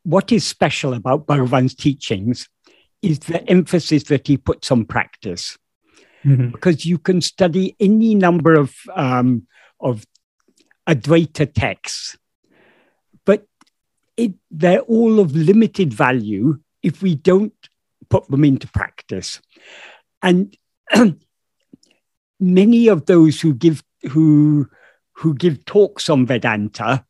what is special about Bhagavan's teachings is the emphasis that he puts on practice. Because you can study any number of Advaita texts, but they're all of limited value if we don't put them into practice. And many of those who give talks on Vedanta,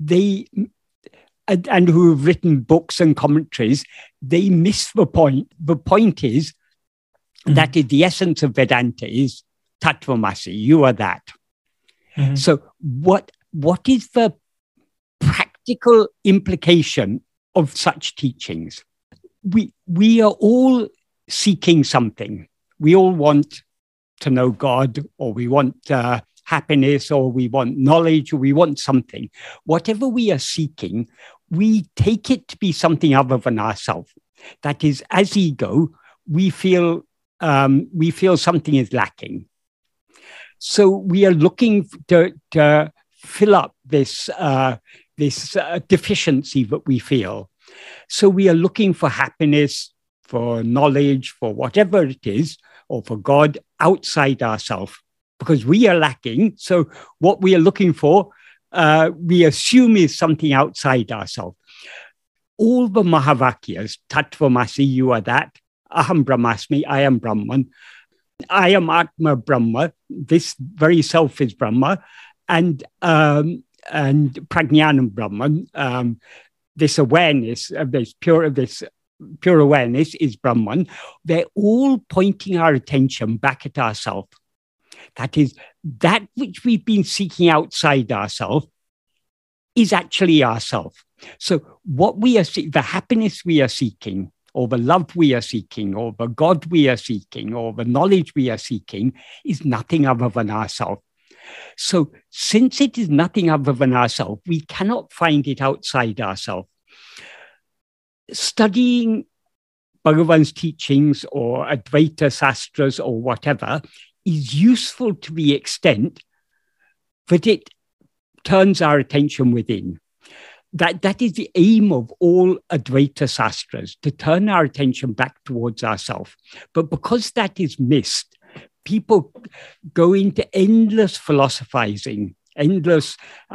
and who have written books and commentaries, they miss the point. The point is that the essence of Vedanta is Tattvamasi, you are that. So what is the practical implication of such teachings? We are all seeking something. We all want to know God, or we want happiness, or we want knowledge, or we want something. Whatever we are seeking, we take it to be something other than ourselves. That is, as ego, we feel something is lacking. So we are looking to fill up this deficiency that we feel. So we are looking for happiness, for knowledge, for whatever it is, or for God outside ourselves, because we are lacking. So what we are looking for, we assume is something outside ourselves. All the Mahavakyas, Tattvamasi, you are that, Aham Brahmasmi, I am Brahman, I am Atma Brahma, this very self is Brahma, and Prajnanam Brahman, this awareness, this pure awareness is Brahman. They're all pointing our attention back at ourselves. That is, that which we've been seeking outside ourselves is actually ourselves. So what we are seeking, the happiness we are seeking, or the love we are seeking, or the God we are seeking, or the knowledge we are seeking, is nothing other than ourselves. So since it is nothing other than ourselves, we cannot find it outside ourselves. Studying Bhagavan's teachings or Advaita Sastras or whatever is useful to the extent that it turns our attention within. That is the aim of all Advaita Sastras, to turn our attention back towards ourselves. But because that is missed, people go into endless philosophizing, endless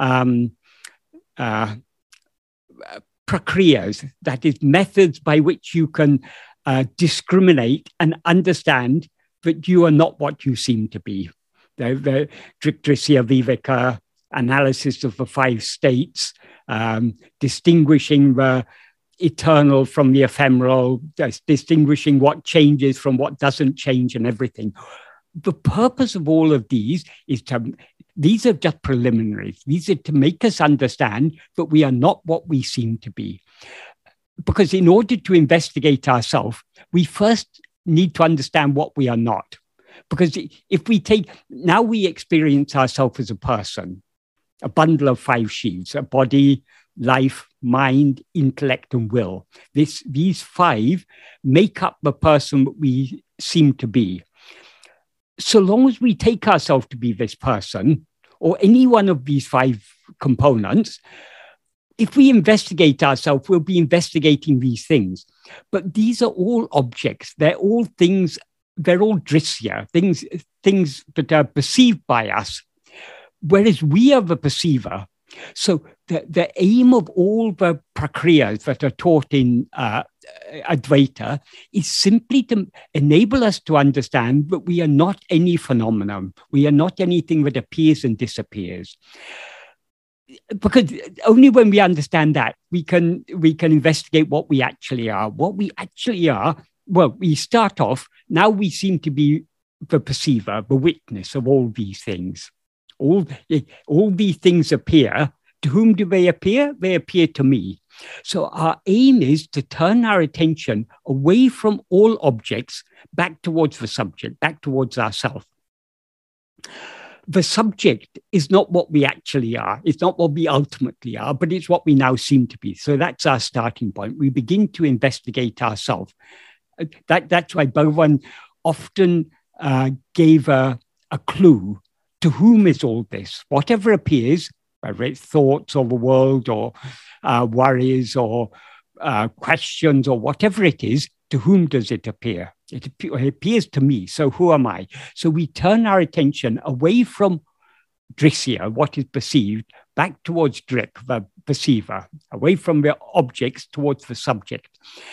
prakriyas, that is, methods by which you can discriminate and understand that you are not what you seem to be. The Drisya Viveka, analysis of the 5 states, distinguishing the eternal from the ephemeral, distinguishing what changes from what doesn't change and everything. The purpose of all of these is these are just preliminaries. These are to make us understand that we are not what we seem to be. Because in order to investigate ourselves, we first need to understand what we are not. Because if we now we experience ourselves as a person, a bundle of 5 sheaves, a body, life, mind, intellect, and will. These 5 make up the person that we seem to be. So long as we take ourselves to be this person, or any one of these 5 components, if we investigate ourselves, we'll be investigating these things. But these are all objects. They're all things, they're all drisya, things that are perceived by us, whereas we are the perceiver. So the aim of all the prakriyas that are taught in Advaita is simply to enable us to understand that we are not any phenomenon. We are not anything that appears and disappears. Because only when we understand that, we can investigate what we actually are. What we actually are, well, we start off, now we seem to be the perceiver, the witness of all these things. All these things appear. To whom do they appear? They appear to me. So our aim is to turn our attention away from all objects back towards the subject, back towards ourselves. The subject is not what we actually are. It's not what we ultimately are, but it's what we now seem to be. So that's our starting point. We begin to investigate ourselves. That's why Bhagavan often gave a clue. To whom is all this? Whatever appears, whether it's thoughts or the world or worries or questions or whatever it is, to whom does it appear? It appears to me, so who am I? So we turn our attention away from Drisya, what is perceived, back towards Drik, the perceiver, away from the objects towards the subject.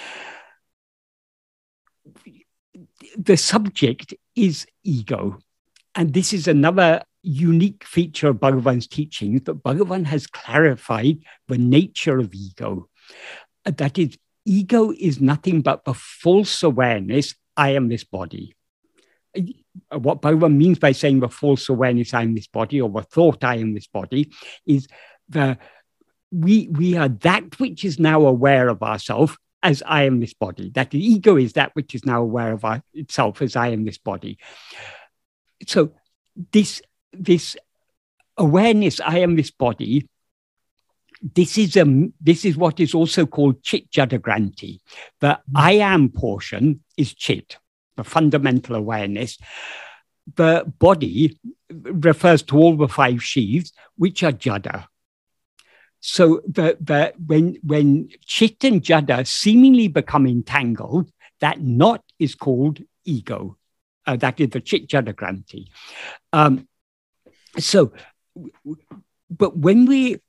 The subject is ego. And this is another unique feature of Bhagavan's teachings, that Bhagavan has clarified the nature of ego. That is, ego is nothing but the false awareness, I am this body. What Bhagavan means by saying the false awareness, I am this body, or the thought, I am this body, is we are that which is now aware of ourselves as I am this body. That the ego is that which is now aware of itself as I am this body. So this awareness, I am this body, this is what is also called Chit Jadagranti. The I am portion is Chit, the fundamental awareness. The body refers to all the five sheaths, which are Jada. So when Chit and Jada seemingly become entangled, that knot is called ego. That is the Chit Jadagranti. But when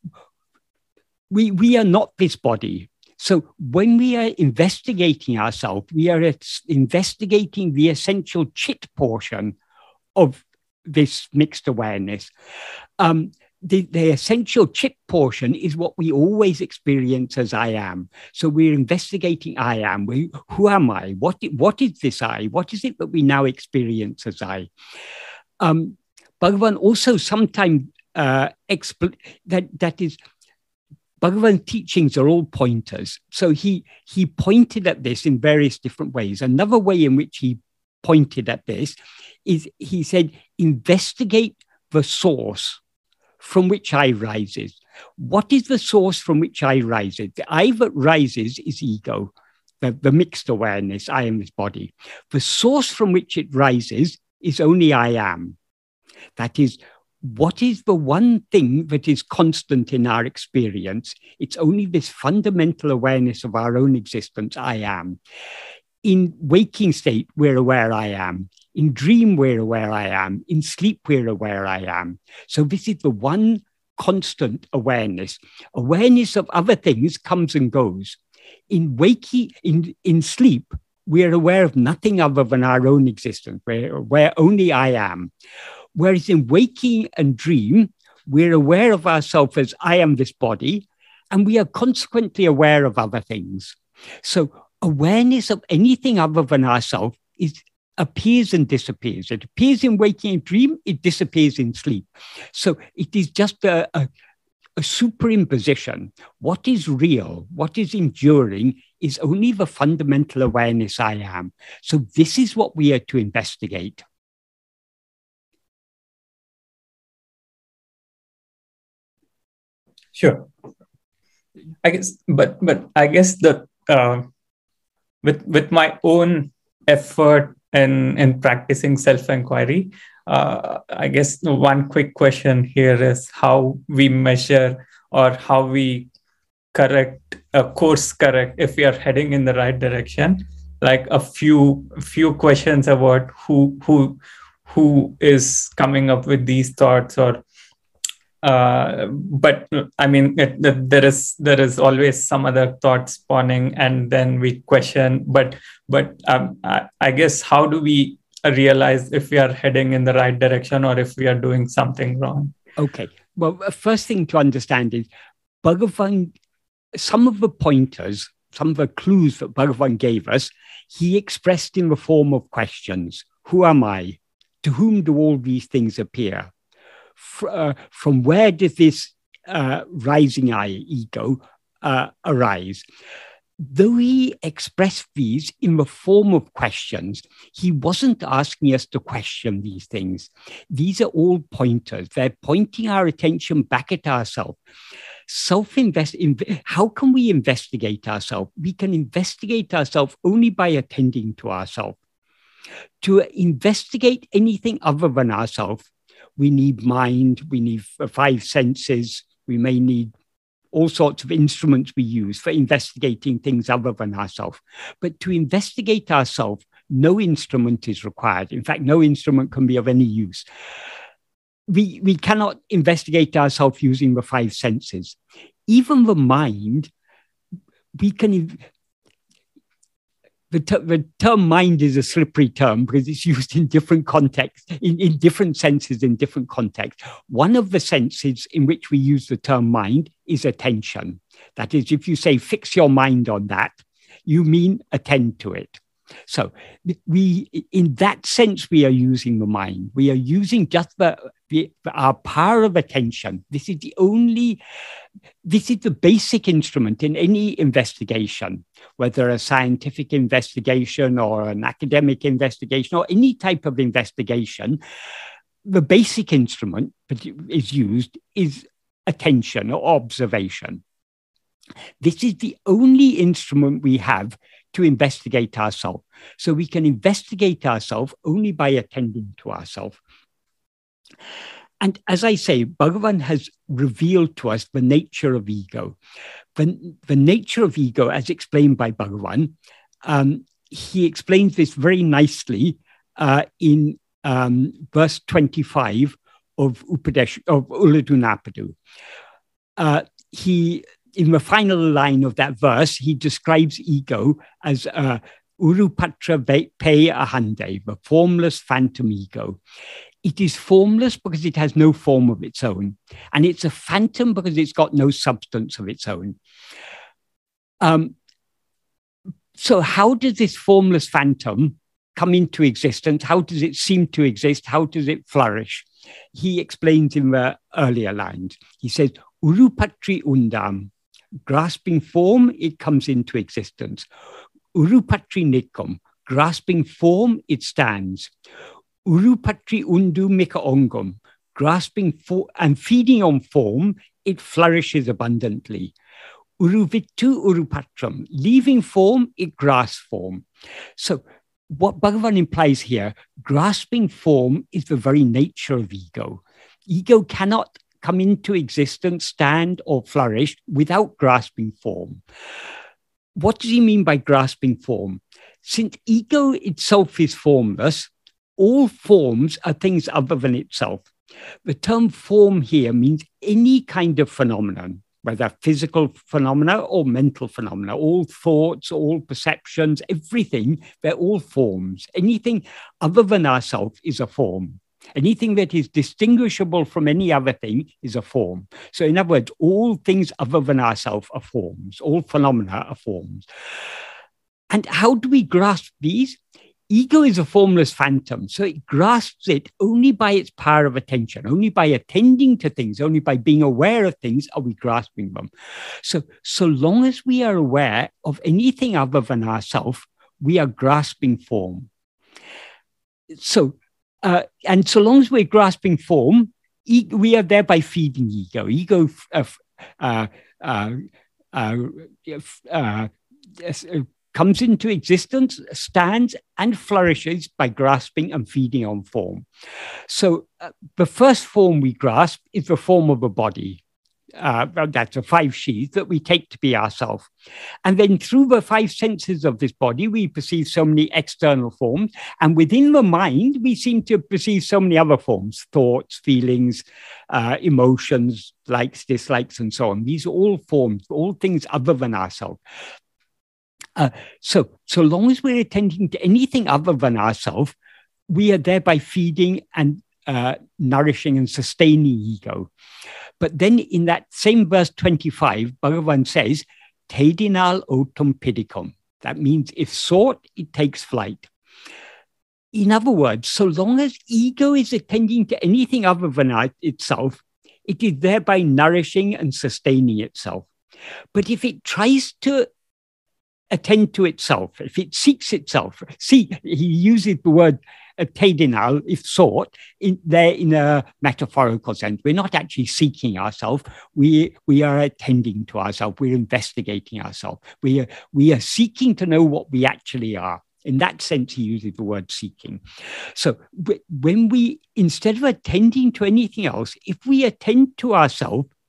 we are not this body. So when we are investigating ourselves, we are investigating the essential Chit portion of this mixed awareness. The essential Chit portion is what we always experience as I am. So we're investigating I am. Who am I? What is this I? What is it that we now experience as I? Bhagavan also sometimes explains that is, Bhagavan's teachings are all pointers. So he pointed at this in various different ways. Another way in which he pointed at this is he said, investigate the source from which I rises. What is the source from which I rises? The I that rises is ego, the mixed awareness, I am this body. The source from which it rises is only I am. That is, what is the one thing that is constant in our experience? It's only this fundamental awareness of our own existence, I am. In waking state, we're aware I am. In dream, we're aware I am. In sleep, we're aware I am. So this is the one constant awareness. Awareness of other things comes and goes. In sleep, we're aware of nothing other than our own existence. We're aware only I am. Whereas in waking and dream, we're aware of ourselves as I am this body, and we are consequently aware of other things. So awareness of anything other than ourselves appears and disappears. It appears in waking and dream, it disappears in sleep. So it is just a superimposition. What is real, what is enduring, is only the fundamental awareness I am. So this is what we are to investigate. Sure. I guess, but I guess that with my own effort in practicing self-inquiry, I guess one quick question here is how we measure or how we course correct if we are heading in the right direction. Like a few questions about who is coming up with these thoughts, or but I mean, there is always some other thought spawning, and then we question. But I guess, how do we realize if we are heading in the right direction or if we are doing something wrong? Okay. Well, the first thing to understand is Bhagavan, some of the pointers, some of the clues that Bhagavan gave us, he expressed in the form of questions. Who am I? To whom do all these things appear? From where does this rising I, ego, arise? Though he expressed these in the form of questions, he wasn't asking us to question these things. These are all pointers. They're pointing our attention back at ourselves. How can we investigate ourselves? We can investigate ourselves only by attending to ourselves. To investigate anything other than ourselves, we need mind, we need five senses, we may need all sorts of instruments we use for investigating things other than ourselves. But to investigate ourselves, no instrument is required. In fact, no instrument can be of any use. We cannot investigate ourselves using the five senses. Even the mind, we can... The term mind is a slippery term because it's used in different contexts, in different senses, in different contexts. One of the senses in which we use the term mind is attention. That is, if you say, fix your mind on that, you mean attend to it. So in that sense, we are using the mind. We are using just our power of attention. This is the basic instrument in any investigation, whether a scientific investigation or an academic investigation or any type of investigation. The basic instrument that is used is attention or observation. This is the only instrument we have to investigate ourselves. So we can investigate ourselves only by attending to ourselves. And as I say, Bhagavan has revealed to us the nature of ego. The nature of ego, as explained by Bhagavan, he explains this very nicely in verse 25 of Ulladu Narpadu. In the final line of that verse, he describes ego as Urupatra Pe Ahande, the formless phantom ego. It is formless because it has no form of its own. And it's a phantom because it's got no substance of its own. So how does this formless phantom come into existence? How does it seem to exist? How does it flourish? He explains in the earlier lines. He says, Urupatri Undam. Grasping form, it comes into existence. Urupatri Nikum. Grasping form, it stands. Urupatri Undu Mika Ongum. Grasping and feeding on form, it flourishes abundantly. Uruvitu Urupatram. Leaving form, it grasps form. So what Bhagavan implies here, grasping form is the very nature of ego. Ego cannot come into existence, stand or flourish without grasping form. What does he mean by grasping form? Since ego itself is formless, all forms are things other than itself. The term form here means any kind of phenomenon, whether physical phenomena or mental phenomena, all thoughts, all perceptions, everything, they're all forms. Anything other than ourselves is a form. Anything that is distinguishable from any other thing is a form. So in other words, all things other than ourselves are forms. All phenomena are forms. And how do we grasp these? Ego is a formless phantom, so it grasps it only by its power of attention, only by attending to things, only by being aware of things are we grasping them. So long as we are aware of anything other than ourselves, we are grasping form. And so long as we're grasping form, we are thereby feeding ego. Ego comes into existence, stands and flourishes by grasping and feeding on form. So the first form we grasp is the form of a body. That's the five sheaths that we take to be ourselves. And then through the five senses of this body, we perceive so many external forms. And within the mind, we seem to perceive so many other forms, thoughts, feelings, emotions, likes, dislikes, and so on. These are all forms, all things other than ourselves. So long as we're attending to anything other than ourselves, we are thereby feeding and nourishing and sustaining ego. But then in that same verse 25, Bhagavan says, Tedinal otum pidicum. That means if sought, it takes flight. In other words, so long as ego is attending to anything other than itself, it is thereby nourishing and sustaining itself. But if it tries to attend to itself, if it seeks itself, he uses the word tedinal, if sought, in a metaphorical sense. We're not actually seeking ourselves. We are attending to ourselves. We're investigating ourselves. We are seeking to know what we actually are. In that sense, he uses the word seeking. So when we, instead of attending to anything else, if we attend to ourselves,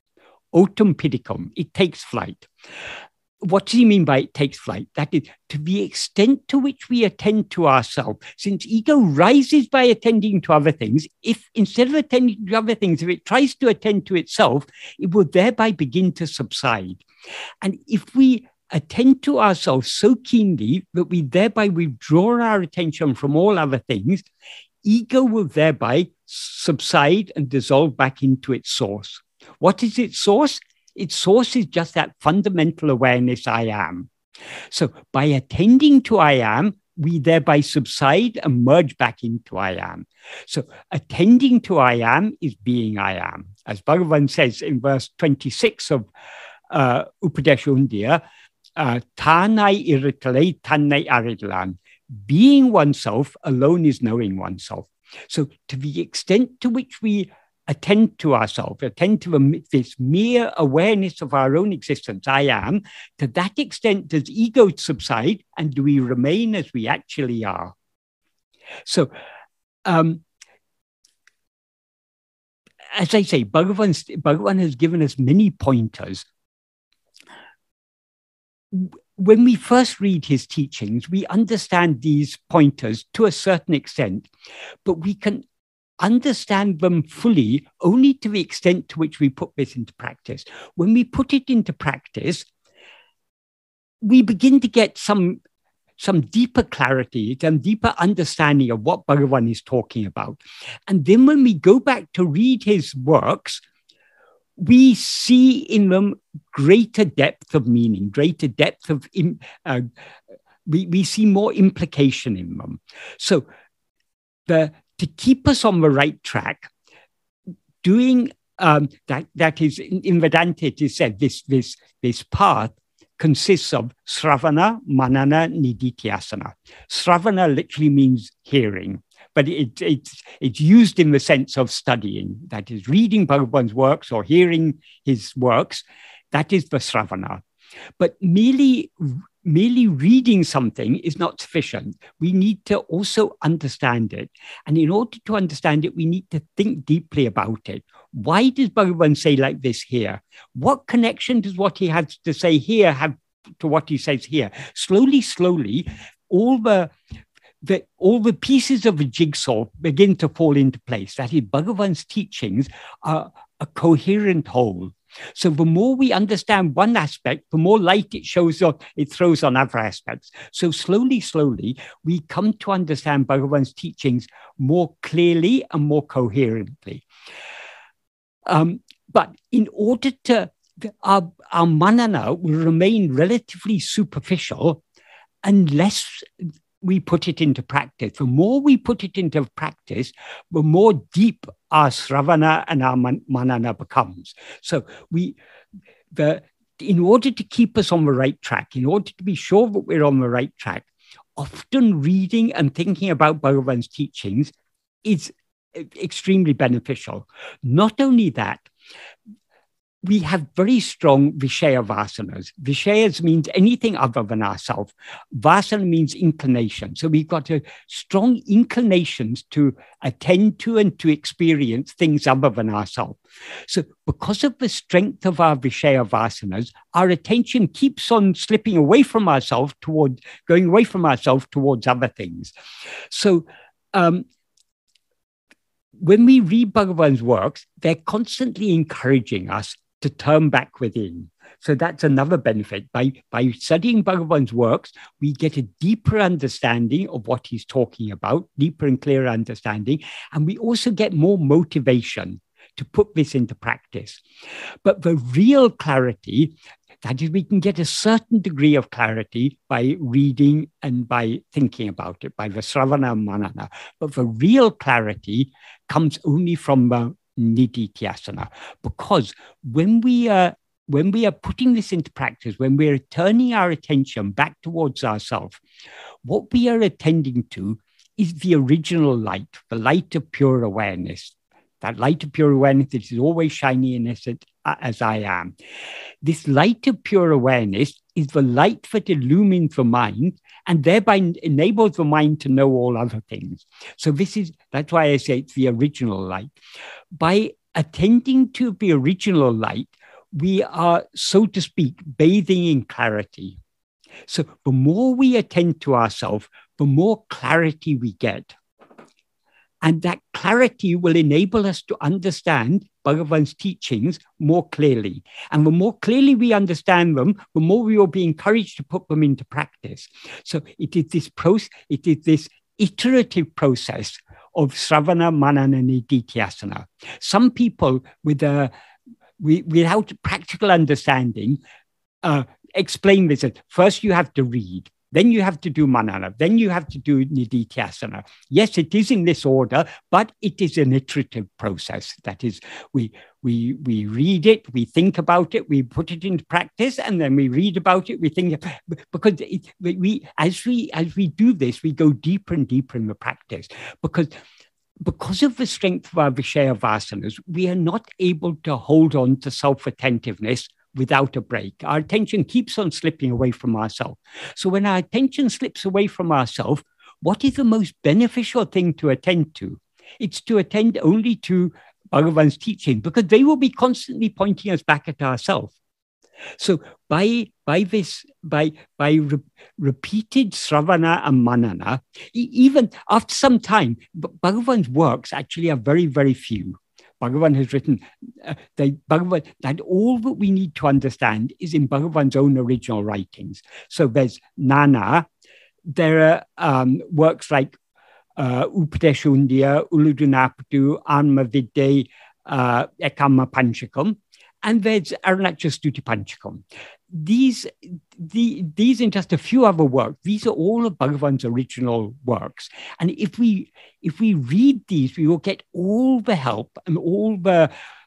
Otum pidicum, it takes flight. What does he mean by it takes flight? That is, to the extent to which we attend to ourselves, since ego rises by attending to other things, if instead of attending to other things, if it tries to attend to itself, it will thereby begin to subside. And if we attend to ourselves so keenly that we thereby withdraw our attention from all other things, ego will thereby subside and dissolve back into its source. What is its source? Its source is just that fundamental awareness, I am. So by attending to I am, we thereby subside and merge back into I am. So attending to I am is being I am. As Bhagavan says in verse 26 of Upadesha Undiyar, Tanai iritale, tanai aridalan. Being oneself alone is knowing oneself. So to the extent to which we attend to ourselves, attend to this mere awareness of our own existence, I am, to that extent does ego subside and do we remain as we actually are. So, as I say, Bhagavan has given us many pointers. When we first read his teachings, we understand these pointers to a certain extent, but we can understand them fully only to the extent to which we put this into practice. When we put it into practice, we begin to get some deeper clarity, some deeper understanding of what Bhagavan is talking about. And then when we go back to read his works, we see in them greater depth of meaning, greater depth of, we see more implication in them. So to keep us on the right track, doing that is in Vedanta it is said this path consists of Sravana, Manana, Nididhyasana. Sravana literally means hearing, but it's used in the sense of studying. That is reading Bhagavan's works or hearing his works. That is the Sravana. But merely reading something is not sufficient. We need to also understand it. And in order to understand it, we need to think deeply about it. Why does Bhagavan say like this here? What connection does what he has to say here have to what he says here? Slowly, all the pieces of a jigsaw begin to fall into place. That is, Bhagavan's teachings are a coherent whole. So the more we understand one aspect, the more light it throws on other aspects. So slowly, we come to understand Bhagavan's teachings more clearly and more coherently. But in order to, our manana will remain relatively superficial unless we put it into practice. The more we put it into practice, the more deep our sravana and our manana becomes. So in order to keep us on the right track, in order to be sure that we're on the right track, often reading and thinking about Bhagavan's teachings is extremely beneficial. Not only that, we have very strong Vishaya Vasanas. Vishayas means anything other than ourselves. Vasana means inclination. So we've got strong inclinations to attend to and to experience things other than ourselves. So because of the strength of our Vishaya Vasanas, our attention keeps on slipping away from ourselves towards other things. So when we read Bhagavan's works, they're constantly encouraging us to turn back within. So that's another benefit. By studying Bhagavan's works, we get a deeper understanding of what he's talking about, deeper and clearer understanding, and we also get more motivation to put this into practice. But the real clarity, that is, we can get a certain degree of clarity by reading and by thinking about it, by the Sravana and Manana. But the real clarity comes only from the Nididhyasana, because when we are putting this into practice, when we're turning our attention back towards ourselves, what we are attending to is the original light, the light of pure awareness. That light of pure awareness that is always shining in us as I am. This light of pure awareness is the light that illumines the mind and thereby enables the mind to know all other things. So that's why I say it's the original light. By attending to the original light, we are, so to speak, bathing in clarity. So the more we attend to ourselves, the more clarity we get. And that clarity will enable us to understand Bhagavan's teachings more clearly. And the more clearly we understand them, the more we will be encouraged to put them into practice. So it is this iterative process of Sravana, Manana, Nididhyasana. Some people without practical understanding explain this. First, you have to read. Then you have to do manana. Then you have to do nididhyasana. Yes, it is in this order, but it is an iterative process. That is, we read it, we think about it, we put it into practice, and then we read about it, we think, because as we do this, we go deeper and deeper in the practice. Because of the strength of our Vishaya Vasanas, we are not able to hold on to self-attentiveness without a break. Our attention keeps on slipping away from ourselves. So when our attention slips away from ourselves, what is the most beneficial thing to attend to? It's to attend only to Bhagavan's teaching, because they will be constantly pointing us back at ourselves. So by repeated Sravana and Manana, even after some time, Bhagavan's works actually are very, very few. Bhagavan has written that all that we need to understand is in Bhagavan's own original writings. So there's Nana, there are works like Upadeshundya, Uludunapadu, Anma Vidya, Ekama Panchakam, and there's Arunachastuti Panchakam. These and just a few other works, these are all of Bhagavan's original works. And if we read these, we will get all the help and all that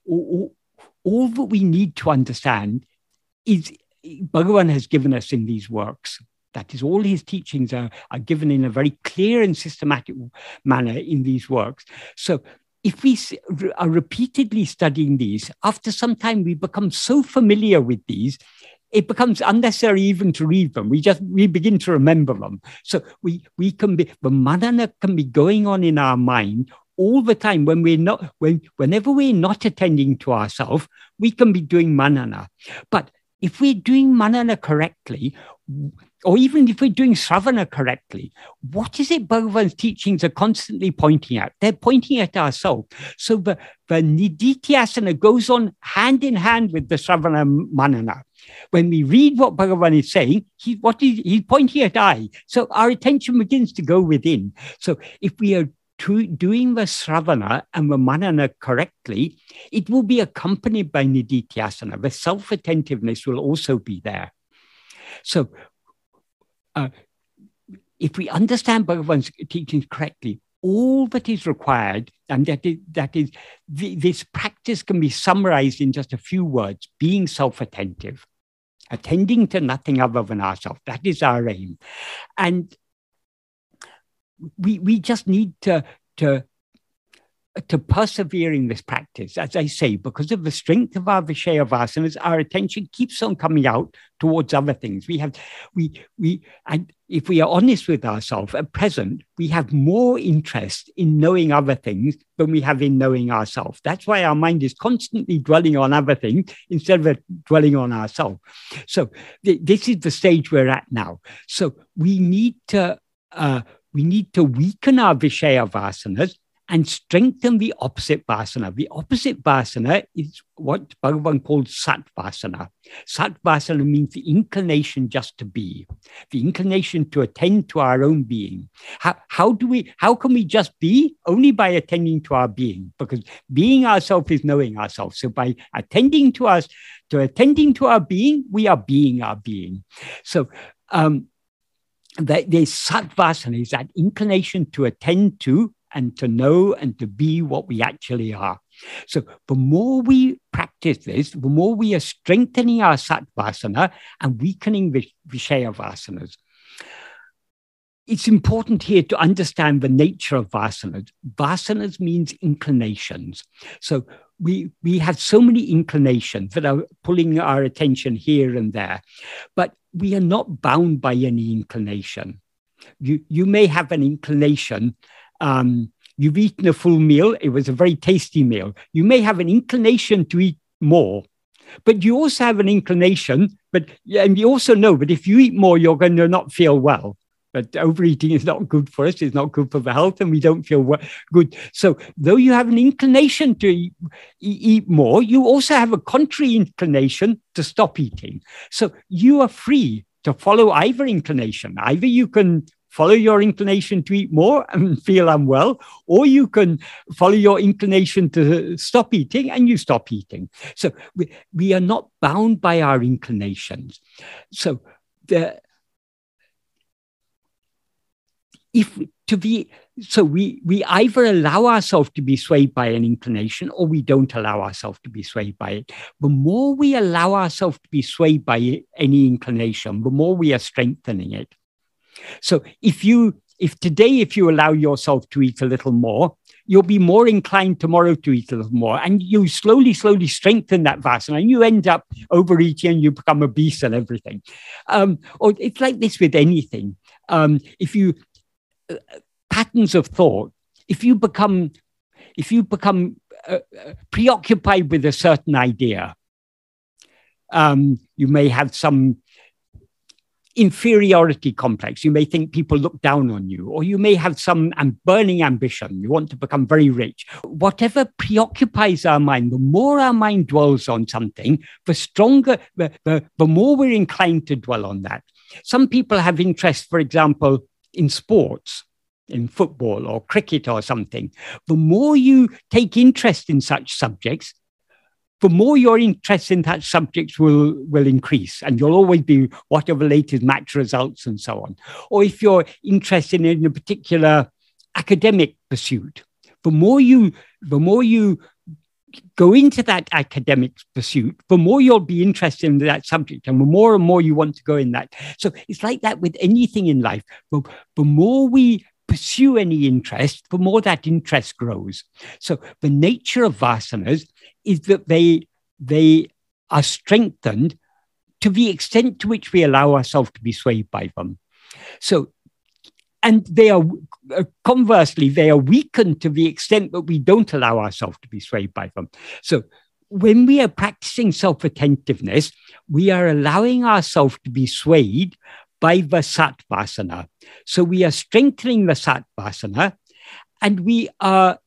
we need to understand is Bhagavan has given us in these works. That is, all his teachings are given in a very clear and systematic manner in these works. So if we are repeatedly studying these, after some time we become so familiar with these, it becomes unnecessary even to read them. We begin to remember them. So the manana can be going on in our mind all the time. Whenever we're not attending to ourselves, we can be doing manana. But if we're doing manana correctly, or even if we're doing Sravana correctly, what is it Bhagavan's teachings are constantly pointing at? They're pointing at ourselves. So the Nididhyasana goes on hand in hand with the Sravana Manana. When we read what Bhagavan is saying, he's pointing at I. So our attention begins to go within. So if we are doing the Sravana and the Manana correctly, it will be accompanied by Nididhyasana. The self-attentiveness will also be there. So if we understand Bhagavan's teachings correctly, all that is required, and this practice can be summarized in just a few words: being self-attentive, attending to nothing other than ourselves. That is our aim. And we just need to persevere in this practice. As I say, because of the strength of our Vishaya Vasanas, our attention keeps on coming out towards other things. And if we are honest with ourselves at present, we have more interest in knowing other things than we have in knowing ourselves. That's why our mind is constantly dwelling on other things instead of dwelling on ourselves. So this is the stage we're at now. So we need to weaken our Vishaya Vasanas and strengthen the opposite vasana. The opposite vasana is what Bhagavan called Satvasana. Satvasana means the inclination just to be, the inclination to attend to our own being. How can we just be? Only by attending to our being, because being ourselves is knowing ourselves. So by attending to our being, we are being our being. So the Satvasana is that inclination to attend to and to know and to be what we actually are. So the more we practice this, the more we are strengthening our Sattvasana and weakening Vishaya Vasanas. It's important here to understand the nature of vasanas. Vasanas means inclinations. So we have so many inclinations that are pulling our attention here and there, but we are not bound by any inclination. You may have an inclination. You've eaten a full meal. It was a very tasty meal. You may have an inclination to eat more. But you also have an inclination, and you also know that if you eat more, you're going to not feel well. But overeating is not good for us. It's not good for the health, and we don't feel good. So though you have an inclination to eat more, you also have a contrary inclination to stop eating. So you are free to follow either inclination. Either you can follow your inclination to eat more and feel unwell, or you can follow your inclination to stop eating and you stop eating. So we are not bound by our inclinations. So we either allow ourselves to be swayed by an inclination or we don't allow ourselves to be swayed by it. The more we allow ourselves to be swayed by any inclination, the more we are strengthening it. So if today you allow yourself to eat a little more, you'll be more inclined tomorrow to eat a little more. And you slowly strengthen that vasana, and you end up overeating and you become obese and everything. Or it's like this with anything. Patterns of thought, if you become preoccupied with a certain idea, you may have some inferiority complex. You may think people look down on you, or you may have some burning ambition. You want to become very rich. Whatever preoccupies our mind, the more our mind dwells on something, the stronger, the more we're inclined to dwell on that. Some people have interest, for example, in sports, in football or cricket or something. The more you take interest in such subjects, the more your interest in that subject will increase, and you'll always be what are the latest match results and so on. Or if you're interested in a particular academic pursuit, the more you go into that academic pursuit, the more you'll be interested in that subject, and the more you want to go in that. So it's like that with anything in life. The more we pursue any interest, the more that interest grows. So the nature of vasanas is that they are strengthened to the extent to which we allow ourselves to be swayed by them. So, and they are, conversely, they are weakened to the extent that we don't allow ourselves to be swayed by them. So when we are practicing self-attentiveness, we are allowing ourselves to be swayed by the sat vasana. So we are strengthening the sat vasana, and we are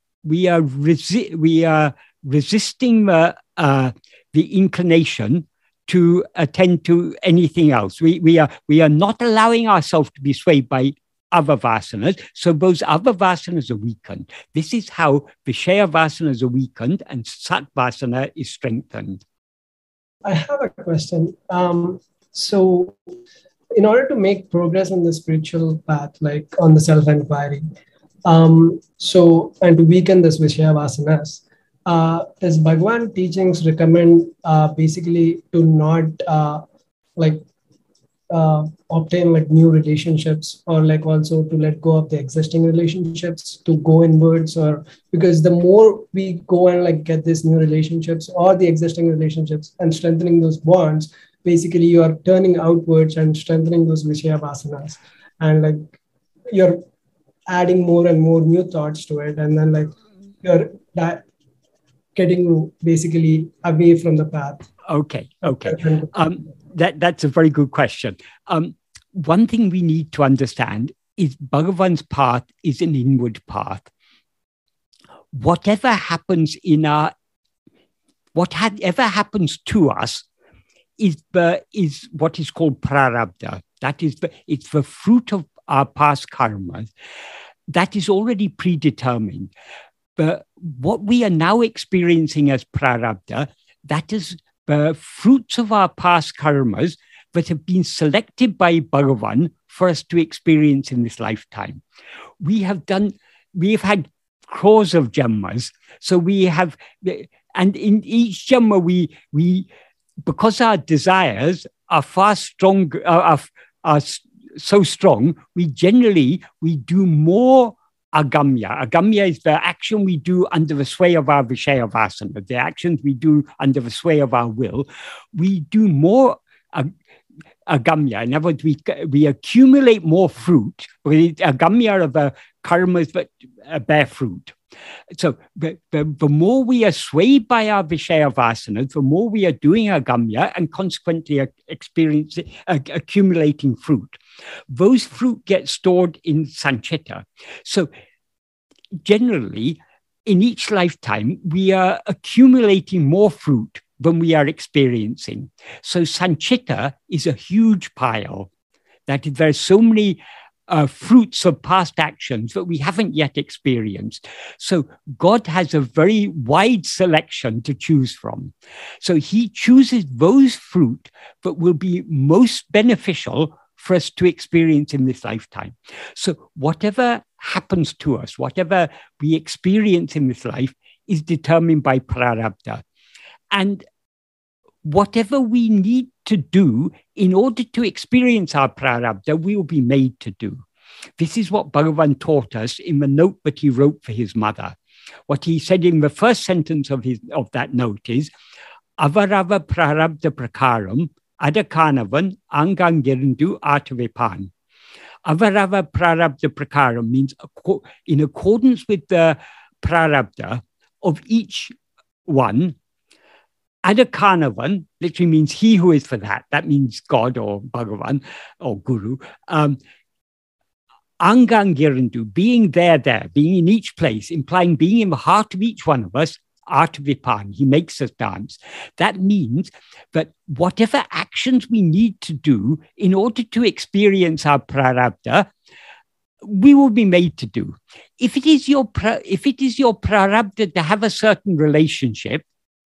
resisting the inclination to attend to anything else. We are not allowing ourselves to be swayed by other vasanas. So those other vasanas are weakened. This is how Vishaya vasanas are weakened and Sat vasana is strengthened. I have a question. So in order to make progress on the spiritual path, like on the self-inquiry, and to weaken this Vishaya vasanas, does Bhagavan teachings recommend basically to not obtain like new relationships, or like also to let go of the existing relationships, to go inwards? Or because the more we go and like get these new relationships or the existing relationships and strengthening those bonds, basically you are turning outwards and strengthening those Vishaya vasanas, and like you're adding more and more new thoughts to it, and then like you're getting basically away from the path. Okay. That's a very good question. One thing we need to understand is Bhagavan's path is an inward path. Whatever happens happens to us is what is called prarabdha. That is, it's the fruit of our past karmas that is already predetermined. But what we are now experiencing as prarabdha, that is the fruits of our past karmas that have been selected by Bhagavan for us to experience in this lifetime. We have had crores of janmas. So we have, and in each janma, we because our desires are far strong, are so strong, we do more agamya. Agamya is the action we do under the sway of our Vishaya vasana, the actions we do under the sway of our will. We do more agamya. In other words, we accumulate more fruit. Agamya are the karmas that bear fruit. So the more we are swayed by our Vishaya Vasanas, the more we are doing agamya and consequently accumulating fruit. Those fruit get stored in sanchita. So generally, in each lifetime, we are accumulating more fruit than we are experiencing. So sanchita is a huge pile. That is, there are so many fruits of past actions that we haven't yet experienced. So God has a very wide selection to choose from. So he chooses those fruit that will be most beneficial for us to experience in this lifetime. So whatever happens to us, whatever we experience in this life is determined by prarabdha. And whatever we need to do in order to experience our prarabdha, we will be made to do. This is what Bhagavan taught us in the note that he wrote for his mother. What he said in the first sentence of that note is, Avarava prarabdha prakaram adakanavan angangirindu atavipan. Avarava prarabdha prakaram means in accordance with the prarabdha of each one. Adakanavan literally means he who is for that. That means God or Bhagavan or Guru. Angangirindu, being there, being in each place, implying being in the heart of each one of us, Artavipan, he makes us dance. That means that whatever actions we need to do in order to experience our prarabdha, we will be made to do. If it is your prarabdha to have a certain relationship,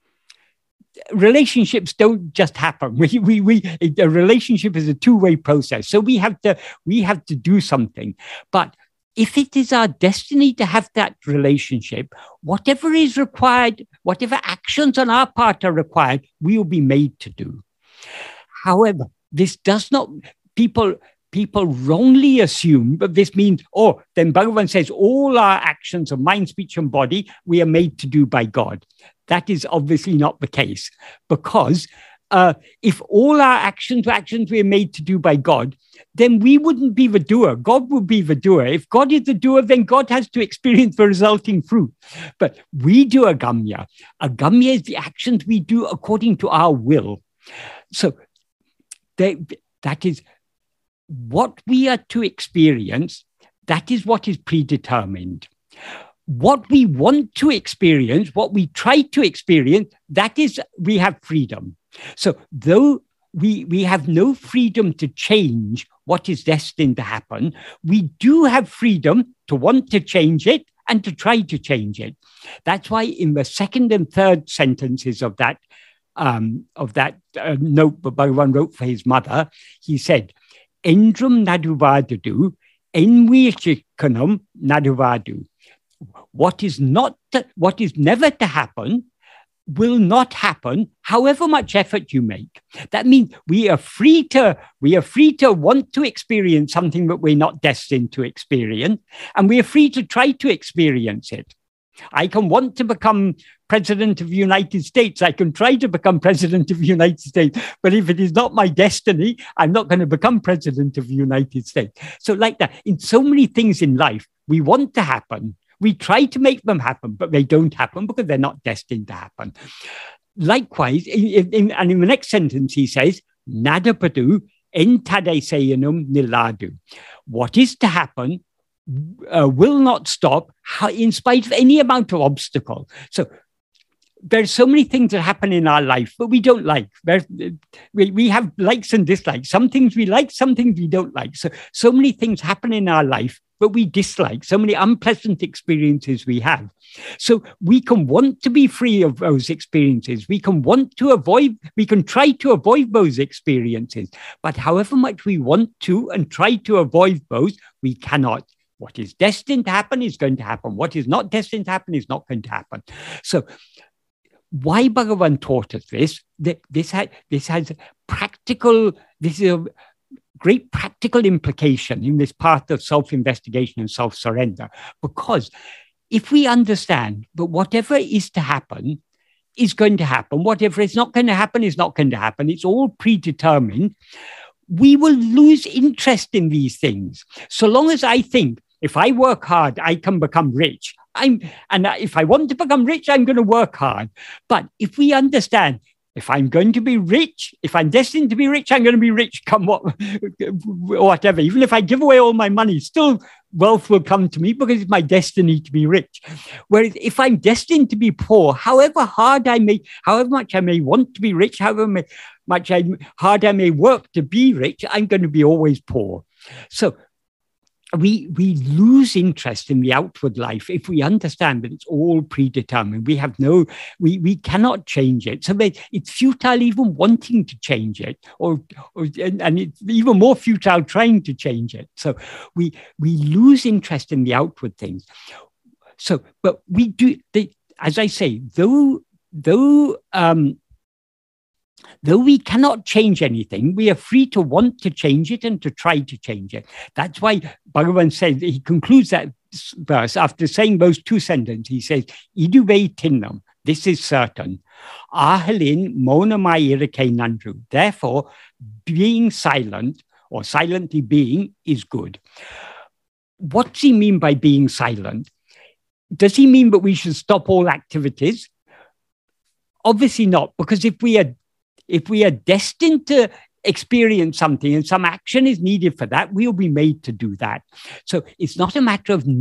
relationships don't just happen. A relationship is a two-way process. So we have to do something. But if it is our destiny to have that relationship, whatever is required, whatever actions on our part are required, we will be made to do. However, this does not, people wrongly assume that this means, then Bhagavan says all our actions of mind, speech, and body, we are made to do by God. That is obviously not the case, because if all our actions we are made to do by God, then we wouldn't be the doer. God would be the doer. If God is the doer, then God has to experience the resulting fruit. But we do agamya. Agamya is the actions we do according to our will. So that is what we are to experience. That is what is predetermined. What we want to experience, what we try to experience, that is, we have freedom. So though we have no freedom to change what is destined to happen, we do have freedom to want to change it and to try to change it. That's why in the second and third sentences of that note that Bhagavan wrote for his mother, he said, Endrum naduvadu, envichikanam naduvadu. What is never to happen will not happen, however much effort you make. That means we are free to want to experience something that we're not destined to experience, and we are free to try to experience it. I can want to become president of the United States. I can try to become president of the United States, but if it is not my destiny, I'm not going to become president of the United States. So like that, in so many things in life, we want to happen. We try to make them happen, but they don't happen because they're not destined to happen. Likewise, in the next sentence, he says, Nadapadu entadesayanum niladu. What is to happen will not stop in spite of any amount of obstacle. So there's so many things that happen in our life, but we don't like. We have likes and dislikes. Some things we like, some things we don't like. So many things happen in our life, but we dislike. So many unpleasant experiences we have. So we can want to be free of those experiences. We can try to avoid those experiences. But however much we want to and try to avoid those, we cannot. What is destined to happen is going to happen. What is not destined to happen is not going to happen. So why Bhagavan taught us this? This has a great practical implication in this path of self-investigation and self-surrender. Because if we understand that whatever is to happen is going to happen, whatever is not going to happen is not going to happen, it's all predetermined, we will lose interest in these things. So long as I think, if I work hard, I can become rich, if I want to become rich, I'm going to work hard. But if we understand, if I'm going to be rich, if I'm destined to be rich, I'm going to be rich come whatever. Even if I give away all my money, still wealth will come to me because it's my destiny to be rich. Whereas if I'm destined to be poor, however much I may want to be rich, however hard I may work to be rich, I'm going to be always poor. So we lose interest in the outward life if we understand that it's all predetermined. We cannot change it. So it's futile even wanting to change it, and it's even more futile trying to change it. So we lose interest in the outward things. So, but we do, as I say, though we cannot change anything, we are free to want to change it and to try to change it. That's why Bhagavan says, he concludes that verse after saying those two sentences. He says, Iduve tinnam, this is certain. Ahalin monamai irake nandru. Therefore, being silent or silently being is good. What does he mean by being silent? Does he mean that we should stop all activities? Obviously not, because if we are destined to experience something and some action is needed for that, we'll be made to do that. So it's not a matter of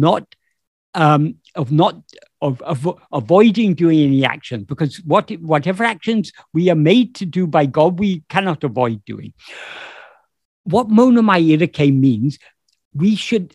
avoiding doing any action, because whatever actions we are made to do by God, we cannot avoid doing. What monamai irake means, we should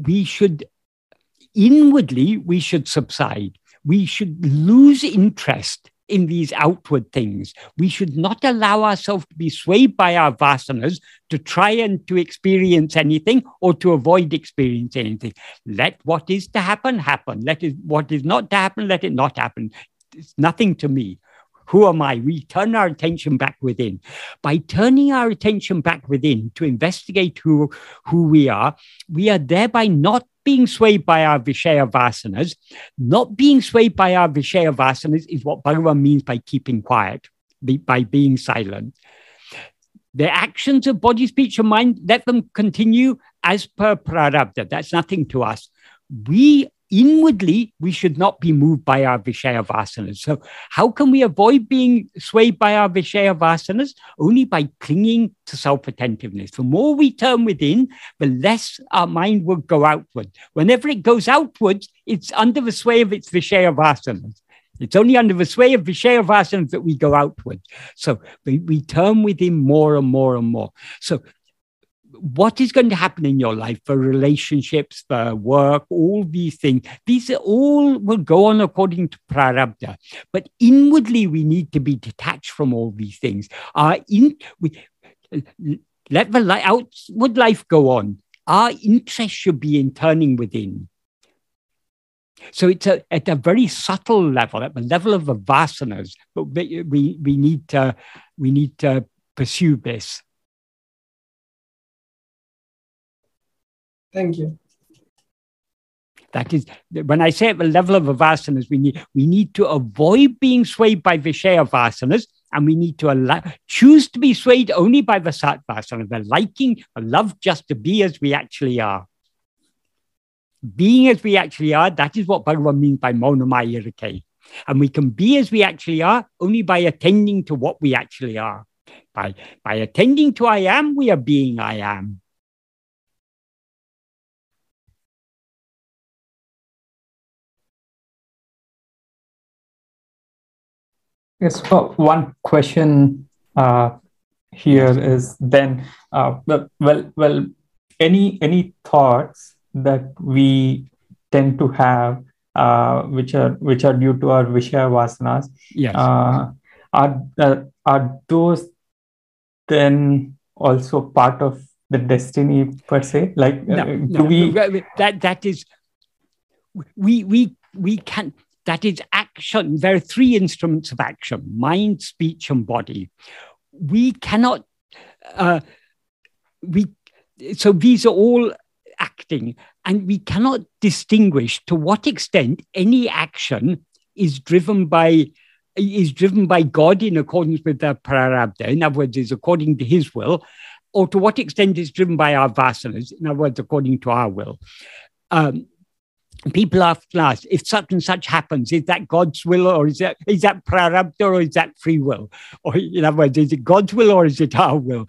inwardly, we should subside. We should lose interest in these outward things. We should not allow ourselves to be swayed by our vasanas to try and to experience anything or to avoid experiencing anything. Let what is to happen, happen. What is not to happen, let it not happen. It's nothing to me. Who am I? We turn our attention back within. By turning our attention back within to investigate who we are thereby not being swayed by our Vishaya Vasanas. Not being swayed by our Vishaya Vasanas is what Bhagavan means by keeping quiet, by being silent. The actions of body, speech, and mind, let them continue as per prarabdha. That's nothing to us. Inwardly, we should not be moved by our Vishaya Vasanas. So how can we avoid being swayed by our Vishaya Vasanas? Only by clinging to self-attentiveness. The more we turn within, the less our mind will go outward. Whenever it goes outwards, it's under the sway of its Vishaya Vasanas. It's only under the sway of Vishaya Vasanas that we go outward. So we turn within more and more and more. So what is going to happen in your life for relationships, for work, all these things, these all will go on according to prarabdha. But inwardly, we need to be detached from all these things. Let the outward life go on. Our interest should be in turning within. So it's at a very subtle level, at the level of the vasanas, but we need to pursue this. Thank you. That is, when I say at the level of the vasanas, we need to avoid being swayed by Vishaya Vasanas, and we need to choose to be swayed only by the Sat Vasana, the liking, the love just to be as we actually are. Being as we actually are, that is what Bhagavan means by monamai irake. And we can be as we actually are only by attending to what we actually are. By attending to I am, we are being I am. Yes, one question here is then, any thoughts that we tend to have, which are due to our Vishaya Vasanas, yes, are those then also part of the destiny per se? Like, that is, we can. That is action. There are three instruments of action: mind, speech, and body. We cannot. So these are all acting, and we cannot distinguish to what extent any action is driven by God in accordance with the prarabdha. In other words, is according to His will, or to what extent is driven by our vasanas. In other words, according to our will. people often ask, if such and such happens, is that God's will, or is that prarabdha, or is that free will? Or in other words, is it God's will or is it our will?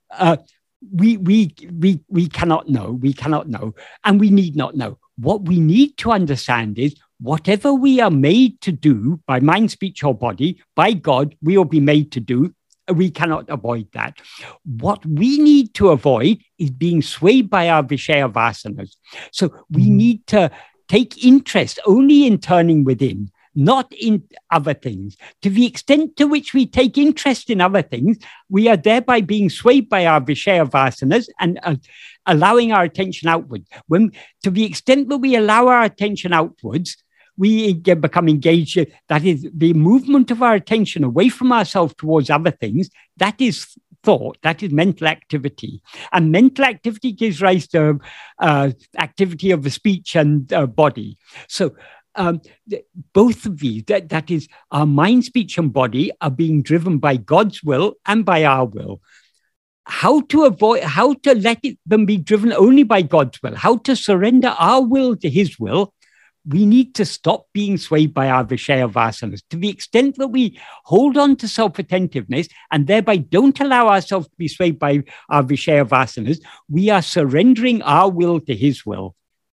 We cannot know. We cannot know, and we need not know. What we need to understand is whatever we are made to do by mind, speech, or body, by God, we will be made to do. We cannot avoid that. What we need to avoid is being swayed by our Vishaya vasanas. So we need to take interest only in turning within, not in other things. To the extent to which we take interest in other things, we are thereby being swayed by our Vishaya vasanas and allowing our attention outward. To the extent that we allow our attention outwards, we become engaged. That is the movement of our attention away from ourselves towards other things. That is thought, that is mental activity. And mental activity gives rise to activity of the speech and body. So both of these, that is our mind, speech, and body, are being driven by God's will and by our will. How to let them be driven only by God's will, how to surrender our will to his will. We need to stop being swayed by our Vishaya vasanas. To the extent that we hold on to self-attentiveness and thereby don't allow ourselves to be swayed by our Vishaya vasanas, we are surrendering our will to his will.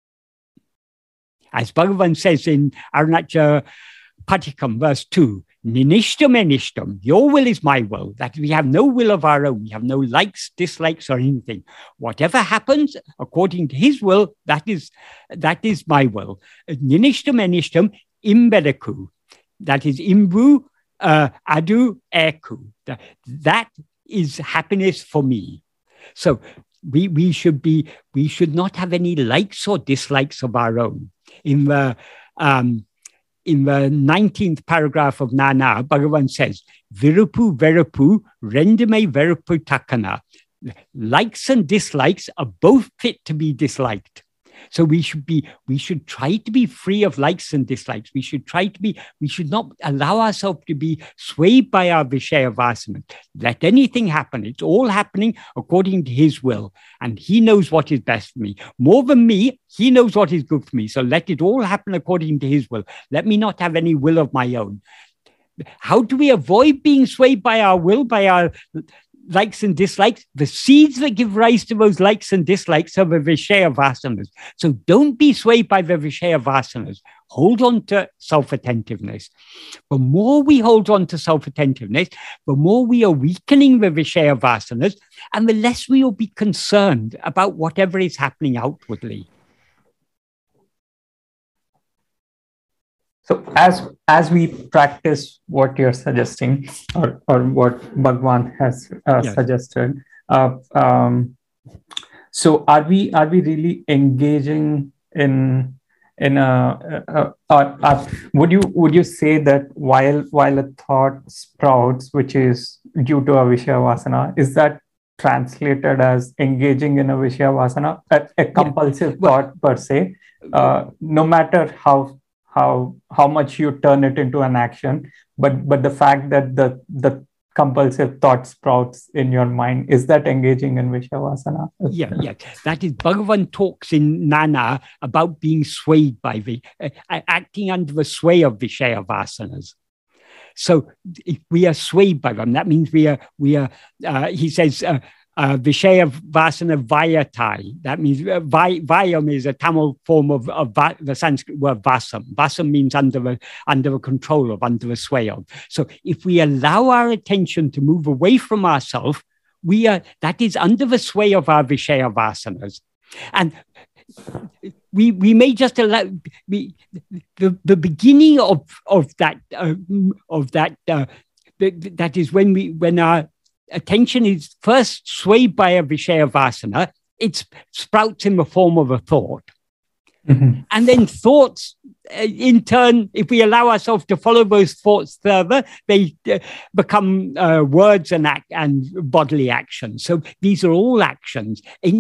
As Bhagavan says in Arunacha Patikam, verse 2, Ninishtam enishtam, your will is my will. That we have no will of our own. We have no likes, dislikes, or anything. Whatever happens according to his will, that is my will. Ninishtam enishtam imbedaku. That is imbu adu eku. That is happiness for me. So we should not have any likes or dislikes of our own. In the 19th paragraph of Nana, Bhagavan says, Virupu Verupu Rendime Verupu Takana. Likes and dislikes are both fit to be disliked. So we should try to be free of likes and dislikes. We should not allow ourselves to be swayed by our Vishaya vasana. Let anything happen. It's all happening according to his will. And he knows what is best for me. More than me, he knows what is good for me. So let it all happen according to his will. Let me not have any will of my own. How do we avoid being swayed by our will, by our likes and dislikes? The seeds that give rise to those likes and dislikes are the Vishaya vasanas. So don't be swayed by the Vishaya vasanas. Hold on to self-attentiveness. The more we hold on to self-attentiveness, the more we are weakening the Vishaya vasanas, and the less we will be concerned about whatever is happening outwardly. So as we practice what you're suggesting, or what Bhagwan has suggested, so are we really engaging in would you say that while a thought sprouts, which is due to a Vishaya vasana, is that translated as engaging in a Vishaya vasana, a compulsive thought per se, no matter how much you turn it into an action, but the fact that the compulsive thought sprouts in your mind, is that engaging in Vishavasana? Yeah. That is, Bhagavan talks in Nana about being swayed by acting under the sway of Vishaya Vasanas. So if we are swayed by them, that means we are he says, Vishaya Vasana Vayatai. That means Vayam is a Tamil form of the Sanskrit word Vasam. Vasam means under the control of, under the sway of. So if we allow our attention to move away from ourselves, that is under the sway of our Vishaya Vasanas. And we may just allow the beginning of that that is when our attention is first swayed by a Vishaya Vasana, it sprouts in the form of a thought. Mm-hmm. And then thoughts, in turn, if we allow ourselves to follow those thoughts further, they become words and bodily actions. So these are all actions.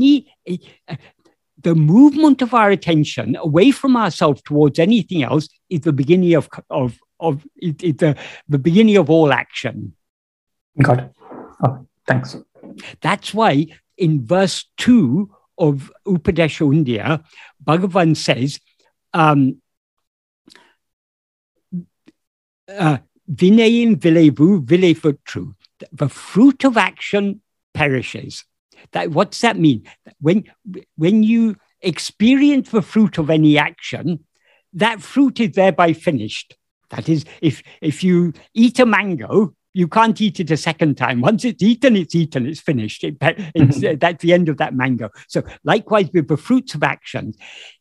The movement of our attention away from ourselves towards anything else is the beginning of the beginning of all action. Got it. Oh, thanks. That's why in verse 2 of Upadesha Undiyar, Bhagavan says, Vinein vilevu vilefutru. The fruit of action perishes. What's that mean? When you experience the fruit of any action, that fruit is thereby finished. That is, if you eat a mango, you can't eat it a second time. Once it's eaten, it's finished. That's the end of that mango. So likewise with the fruits of action,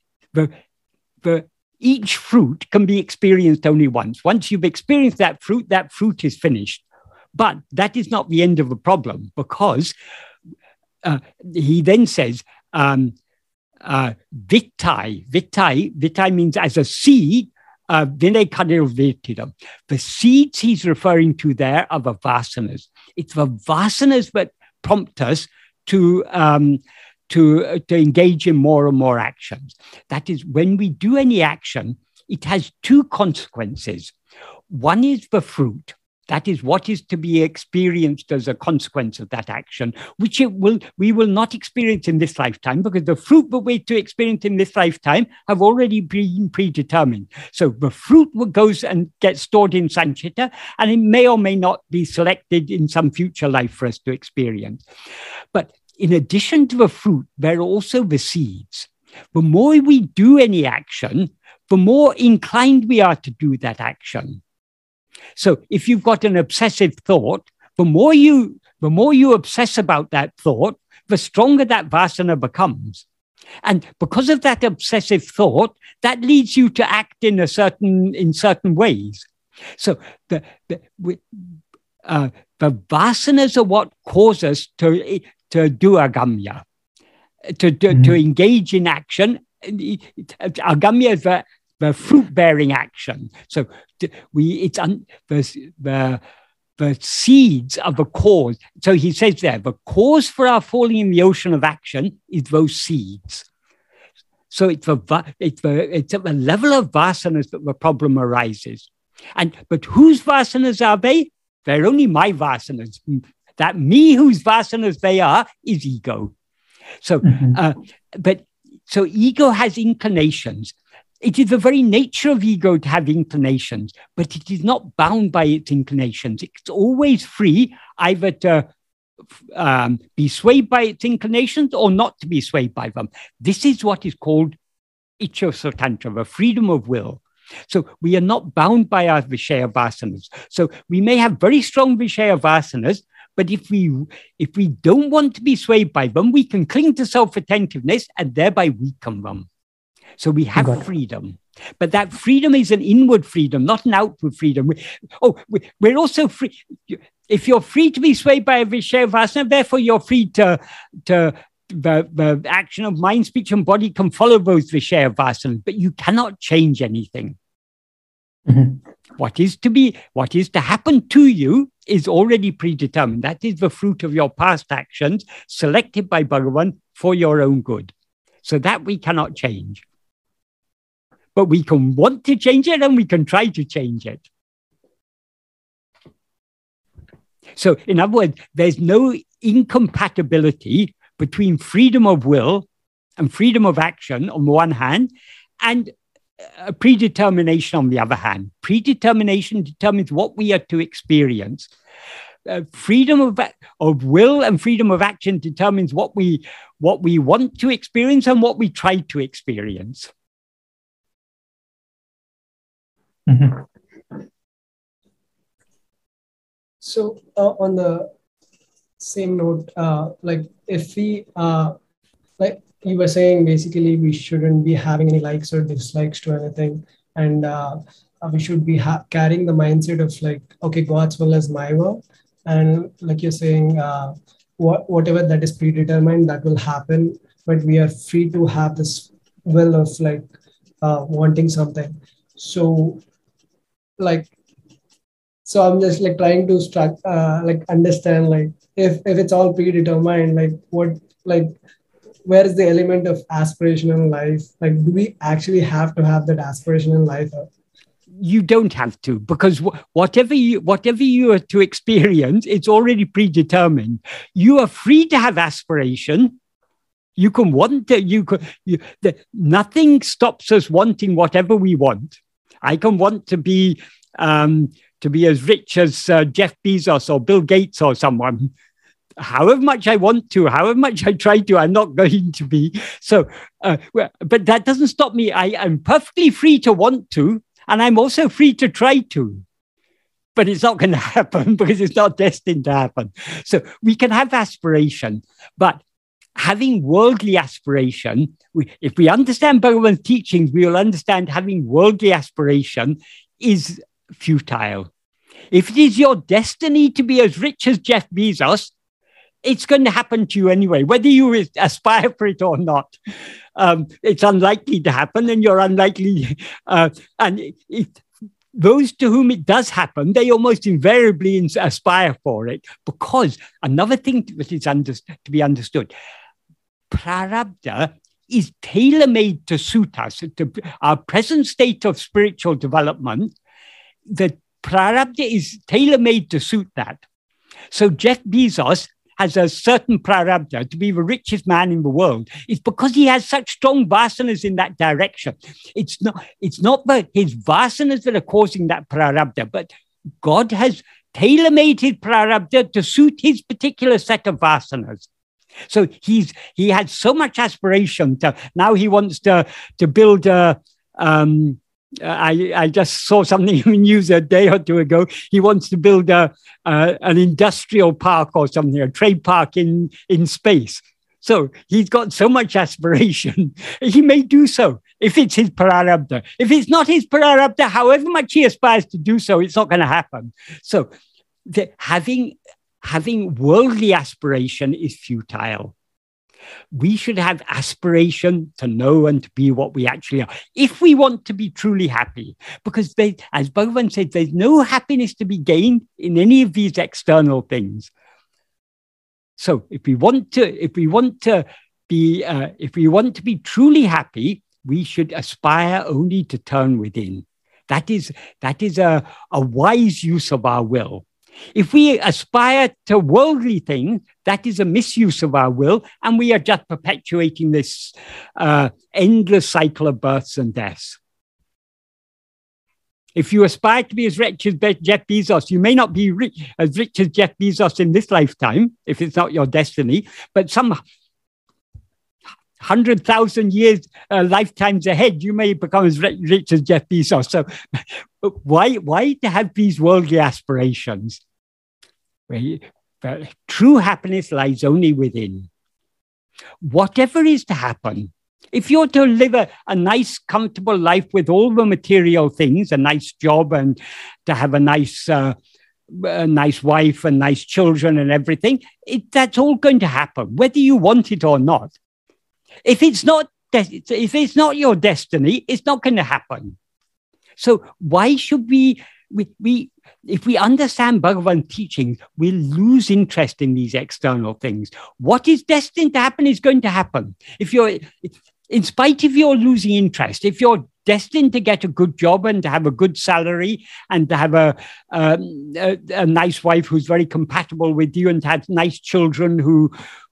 each fruit can be experienced only once. Once you've experienced that fruit is finished. But that is not the end of the problem, because he then says, vitai means as a seed, the seeds he's referring to there are the vasanas. It's the vasanas that prompt us to engage in more and more actions. That is, when we do any action, it has two consequences. One is the fruit. That is what is to be experienced as a consequence of that action, which we will not experience in this lifetime, because the fruit that we're to experience in this lifetime have already been predetermined. So the fruit goes and gets stored in Sanchita, and it may or may not be selected in some future life for us to experience. But in addition to the fruit, there are also the seeds. The more we do any action, the more inclined we are to do that action. So if you've got an obsessive thought, the more you obsess about that thought, the stronger that vasana becomes. And because of that obsessive thought, that leads you to act in certain ways. So the vasanas are what cause us to do agamya, to engage in action. Agamya is the fruit-bearing action. So the seeds of the cause. So he says there, the cause for our falling in the ocean of action is those seeds. So it's at the level of vasanas that the problem arises. But whose vasanas are they? They're only my vasanas. That me whose vasanas they are is ego. So, so ego has inclinations. It is the very nature of ego to have inclinations, but it is not bound by its inclinations. It's always free either to be swayed by its inclinations or not to be swayed by them. This is what is called Ichcha Swatantra, the freedom of will. So we are not bound by our Vishaya vasanas. So we may have very strong Vishaya vasanas, but if we don't want to be swayed by them, we can cling to self-attentiveness and thereby weaken them. So we have freedom. But that freedom is an inward freedom, not an outward freedom. We're also free. If you're free to be swayed by a Vishaya vasana, therefore you're free to the action of mind, speech, and body can follow those Vishaya vasanas, but you cannot change anything. What is to happen to you is already predetermined. That is the fruit of your past actions, selected by Bhagavan for your own good. So that we cannot change. But we can want to change it and we can try to change it. So in other words, there's no incompatibility between freedom of will and freedom of action on the one hand, and predetermination on the other hand. Predetermination determines what we are to experience. Freedom of will and freedom of action determines what we want to experience and what we try to experience. So on the same note, like if we like you were saying, basically we shouldn't be having any likes or dislikes to anything, and we should be carrying the mindset of like, okay, God's will is my will, and like you're saying, whatever that is predetermined, that will happen, but we are free to have this will of like wanting something. So like, so I'm just like trying to like understand, like if it's all predetermined, like what, like where is the element of aspirational life? Like, do we actually have to have that aspirational life? You don't have to, because whatever you are to experience, it's already predetermined. You are free to have aspiration, You can want it. Nothing stops us wanting whatever we want. I can want to be as rich as Jeff Bezos or Bill Gates or someone. However much I want to, however much I try to, I'm not going to be. So, but that doesn't stop me. I'm perfectly free to want to, and I'm also free to try to. But it's not going to happen because it's not destined to happen. So we can have aspiration, but having worldly aspiration, if we understand Bhagavan's teachings, we will understand having worldly aspiration is futile. If it is your destiny to be as rich as Jeff Bezos, it's going to happen to you anyway, whether you aspire for it or not. It's unlikely to happen, and you're unlikely. Those to whom it does happen, they almost invariably aspire for it, because another thing that is to be understood, prarabdha is tailor-made to suit us, to our present state of spiritual development. The prarabdha is tailor-made to suit that. So Jeff Bezos has a certain prarabdha to be the richest man in the world. It's because he has such strong vasanas in that direction. It's not his vasanas that are causing that prarabdha, but God has tailor-made his prarabdha to suit his particular set of vasanas. So he had so much aspiration to, now he wants to build a, I just saw something in the news a day or two ago. He wants to build an industrial park or something, a trade park in space. So he's got so much aspiration. He may do so if it's his prarabdha. If it's not his prarabdha, however much he aspires to do so, it's not going to happen. So having worldly aspiration is futile. We should have aspiration to know and to be what we actually are, if we want to be truly happy. Because as Bhagavan said, there's no happiness to be gained in any of these external things. So if we want to be truly happy, we should aspire only to turn within. That is a wise use of our will. If we aspire to worldly things, that is a misuse of our will, and we are just perpetuating this endless cycle of births and deaths. If you aspire to be as rich as Jeff Bezos, you may not be as rich as Jeff Bezos in this lifetime, if it's not your destiny, but some 100,000 years, lifetimes ahead, you may become as rich as Jeff Bezos. So why to have these worldly aspirations? True happiness lies only within. Whatever is to happen, if you're to live a nice, comfortable life with all the material things, a nice job, and to have a nice wife and nice children and everything, that's all going to happen, whether you want it or not. If it's not your destiny, it's not going to happen. So why should we if we understand Bhagavan's teachings, we'll lose interest in these external things. What is destined to happen is going to happen. In spite of your losing interest, if you're destined to get a good job and to have a good salary and to have a nice wife who's very compatible with you and to have nice children who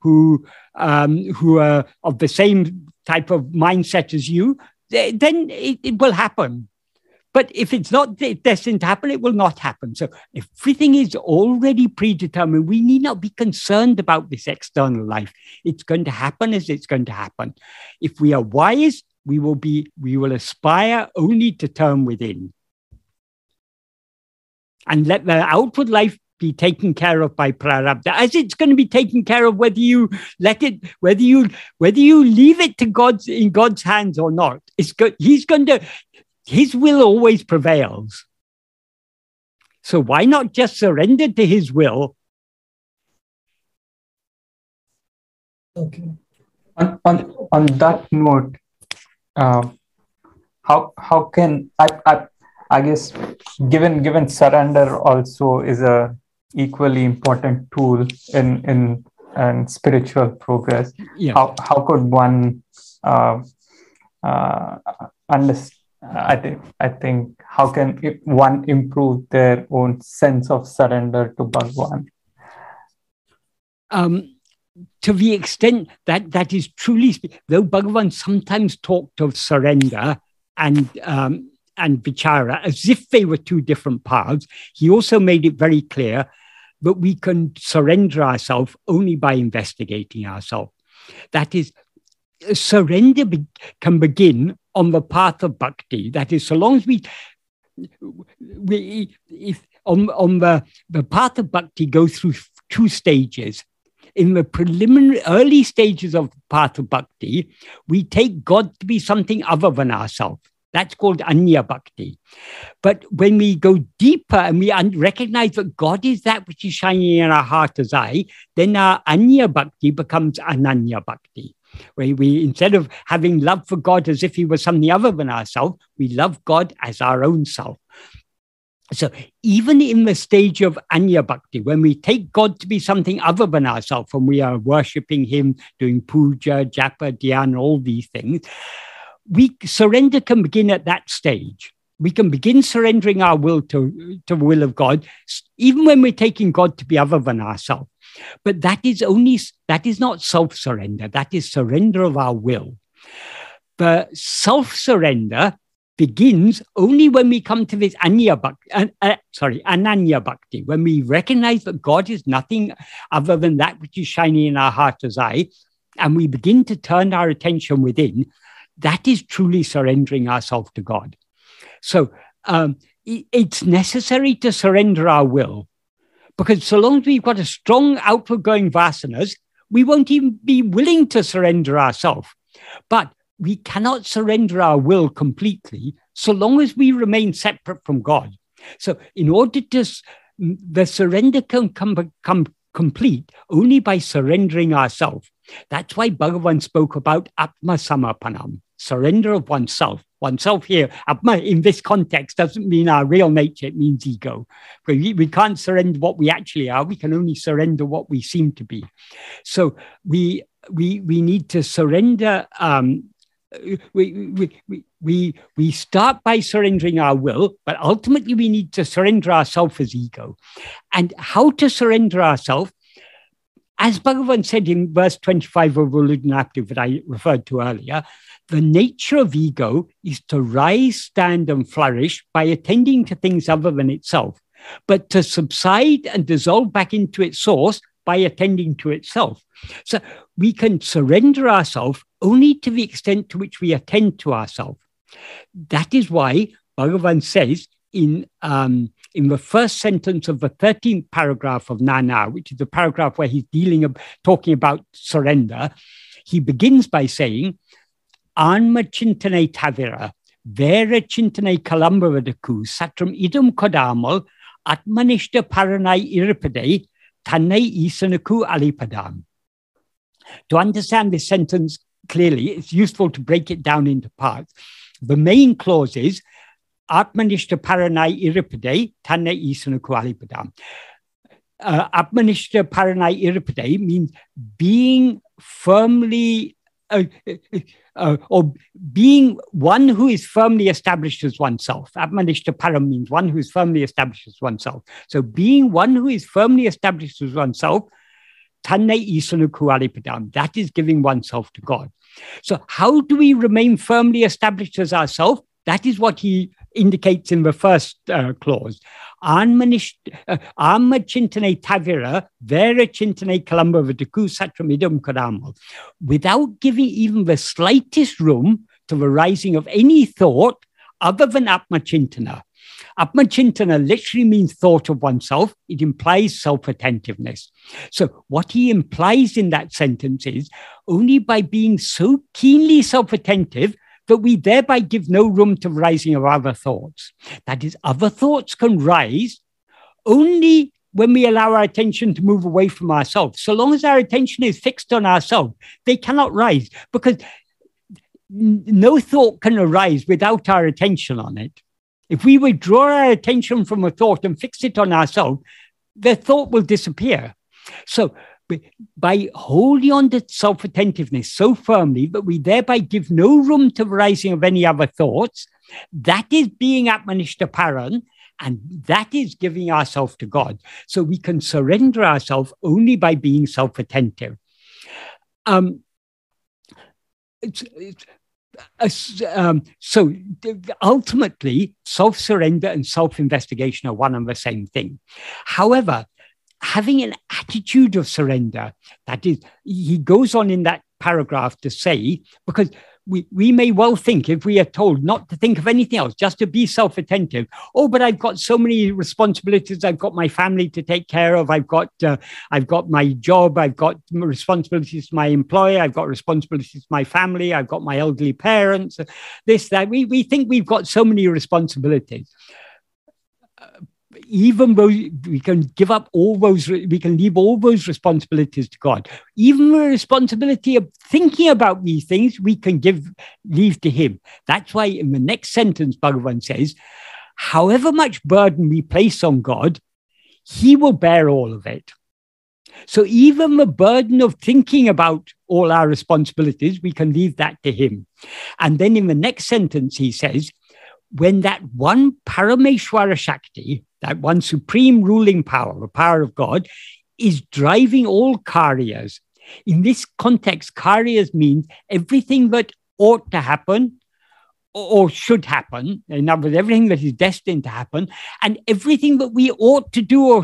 are of the same type of mindset as you, then it will happen. But if it's not destined to happen, it will not happen. So everything is already predetermined. We need not be concerned about this external life. It's going to happen as it's going to happen. If we are wise, we will aspire only to turn within. And let the outward life be taken care of by prarabdha, as it's going to be taken care of whether you let it, whether you leave it to in God's hands or not. His will always prevails. So why not just surrender to his will? Okay. On that note, how can I guess given surrender also is a equally important tool in spiritual progress. Yeah. How could one understand? I think how can one improve their own sense of surrender to Bhagavan? to the extent that is truly, though Bhagavan sometimes talked of surrender and vichara as if they were two different paths, he also made it very clear that we can surrender ourselves only by investigating ourselves. That is, surrender can begin on the path of bhakti. That is, so long as if on the path of bhakti go through two stages. In the preliminary, early stages of the path of bhakti, we take God to be something other than ourselves. That's called Anya Bhakti. But when we go deeper and we recognize that God is that which is shining in our heart as I, then our Anya Bhakti becomes Ananya Bhakti. Where we, instead of having love for God as if he was something other than ourselves, we love God as our own self. So even in the stage of Anya Bhakti, when we take God to be something other than ourselves, and we are worshipping him, doing puja, japa, dhyana, all these things, surrender can begin at that stage. We can begin surrendering our will to the will of God, even when we're taking God to be other than ourselves. But that is not self-surrender. That is surrender of our will. The self-surrender begins only when we come to this Ananya Bhakti, when we recognize that God is nothing other than that which is shining in our heart as I, and we begin to turn our attention within. That is truly surrendering ourselves to God. So it's necessary to surrender our will, because so long as we've got a strong outward going vasanas, we won't even be willing to surrender ourselves. But we cannot surrender our will completely so long as we remain separate from God. So in order to, the surrender can become complete only by surrendering ourselves. That's why Bhagavan spoke about Atma Samapanam, surrender of oneself. Oneself here, Atma in this context doesn't mean our real nature, it means ego. We can't surrender what we actually are, we can only surrender what we seem to be. So we need to surrender. We start by surrendering our will, but ultimately we need to surrender ourselves as ego. And how to surrender ourselves? As Bhagavan said in verse 25 of Uludnapti that I referred to earlier, the nature of ego is to rise, stand, and flourish by attending to things other than itself, but to subside and dissolve back into its source by attending to itself. So we can surrender ourselves only to the extent to which we attend to ourselves. That is why Bhagavan says in the first sentence of the 13th paragraph of Nana, which is the paragraph where he's talking about surrender, he begins by saying, Anma chintane tavira, vera chintane kalambavadaku, satram idam kodamal, atmanishta paranai iripade, tanai isanaku alipadam. To understand this sentence clearly, it's useful to break it down into parts. The main clause is, Atmanishta paranai iripade, tanai isanaku alipadam. Atmanishta paranai iripade means being firmly or being one who is firmly established as oneself. Atmanishta param means one who is firmly established as oneself. So being one who is firmly established as oneself, tanne isanuku alipadam, that is giving oneself to God. So how do we remain firmly established as ourselves? That is what he indicates in the first clause. Amma chintane tavira, vera chintane kalambavadaku satramidam kadamal. Without giving even the slightest room to the rising of any thought other than Atma Chintana. Atma Chintana literally means thought of oneself. It implies self-attentiveness. So what he implies in that sentence is only by being so keenly self-attentive that we thereby give no room to rising of other thoughts. That is, other thoughts can rise only when we allow our attention to move away from ourselves. So long as our attention is fixed on ourselves, they cannot rise, because no thought can arise without our attention on it. If we withdraw our attention from a thought and fix it on ourselves, the thought will disappear. So by holding on to self-attentiveness so firmly that we thereby give no room to the rising of any other thoughts, that is being Atmanishta Paran, and that is giving ourselves to God. So we can surrender ourselves only by being self-attentive. So ultimately, self-surrender and self-investigation are one and the same thing. However, having an attitude of surrender, that is, he goes on in that paragraph to say, because we may well think, if we are told not to think of anything else, just to be self-attentive. Oh, but I've got so many responsibilities. I've got my family to take care of. I've got my job. I've got responsibilities to my employer. I've got responsibilities to my family. I've got my elderly parents. This, that. We think we've got so many responsibilities. Even though we can give up all those, we can leave all those responsibilities to God. Even the responsibility of thinking about these things, we can leave to Him. That's why in the next sentence, Bhagavan says, however much burden we place on God, He will bear all of it. So even the burden of thinking about all our responsibilities, we can leave that to Him. And then in the next sentence, he says, when that one Parameshwara Shakti, that one supreme ruling power, the power of God, is driving all karyas. In this context, karyas means everything that ought to happen or should happen. In other words, everything that is destined to happen, and everything that we ought to do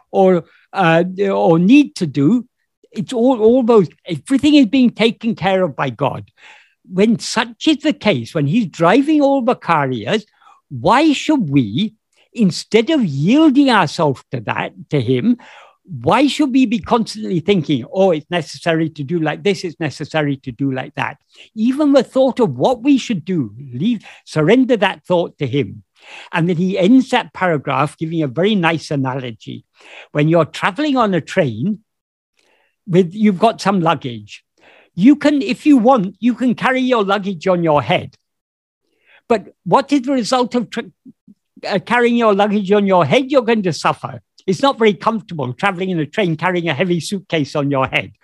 or need to do. It's all those. Everything is being taken care of by God. When such is the case, when He's driving all the karyas, why should we, instead of yielding ourselves to Him, why should we be constantly thinking, oh, it's necessary to do like this, it's necessary to do like that? Even the thought of what we should do, surrender that thought to Him. And then he ends that paragraph giving a very nice analogy. When you're traveling on a train, you've got some luggage. You can, if you want, you can carry your luggage on your head. But what is the result of carrying your luggage on your head? You're going to suffer. It's not very comfortable traveling in a train carrying a heavy suitcase on your head.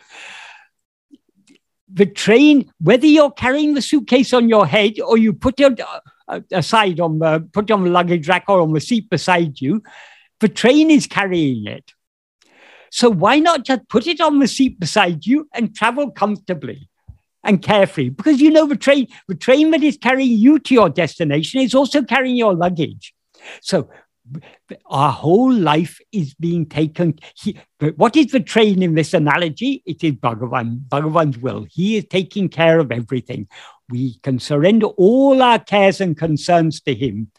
The train, whether you're carrying the suitcase on your head or you put it aside put it on the luggage rack or on the seat beside you, the train is carrying it. So why not just put it on the seat beside you and travel comfortably and carefree? Because you know the train that is carrying you to your destination is also carrying your luggage. So our whole life is being taken. What is the train in this analogy? It is Bhagavan's will. He is taking care of everything. We can surrender all our cares and concerns to Him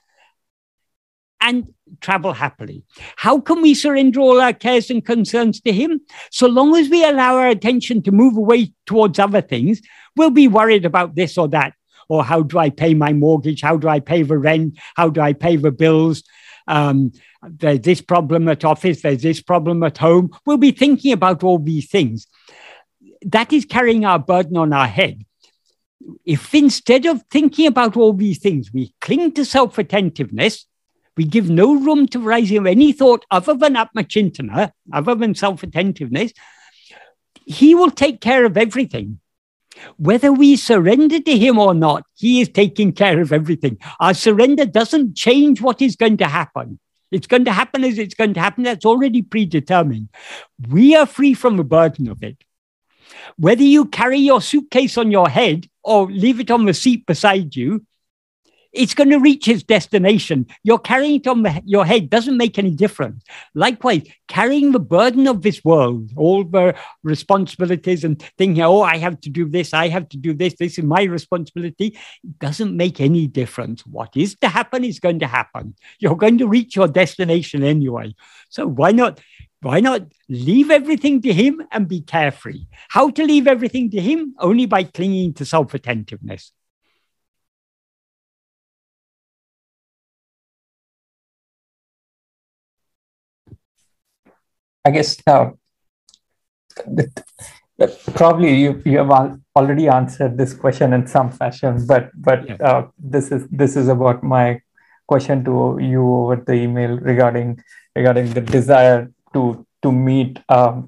and travel happily. How can we surrender all our cares and concerns to Him? So long as we allow our attention to move away towards other things, we'll be worried about this or that. Or how do I pay my mortgage? How do I pay the rent? How do I pay the bills? There's this problem at office. There's this problem at home. We'll be thinking about all these things. That is carrying our burden on our head. If instead of thinking about all these things, we cling to self-attentiveness, we give no room to rising of any thought other than Atmachintana, other than self-attentiveness, He will take care of everything. Whether we surrender to Him or not, He is taking care of everything. Our surrender doesn't change what is going to happen. It's going to happen as it's going to happen. That's already predetermined. We are free from the burden of it. Whether you carry your suitcase on your head or leave it on the seat beside you, it's going to reach its destination. You're carrying it on your head doesn't make any difference. Likewise, carrying the burden of this world, all the responsibilities and thinking, oh, I have to do this, I have to do this, this is my responsibility, it doesn't make any difference. What is to happen is going to happen. You're going to reach your destination anyway. So why not leave everything to Him and be carefree? How to leave everything to Him? Only by clinging to self-attentiveness. I guess probably you have already answered this question in some fashion, but yeah. This is about my question to you over the email regarding the desire to meet a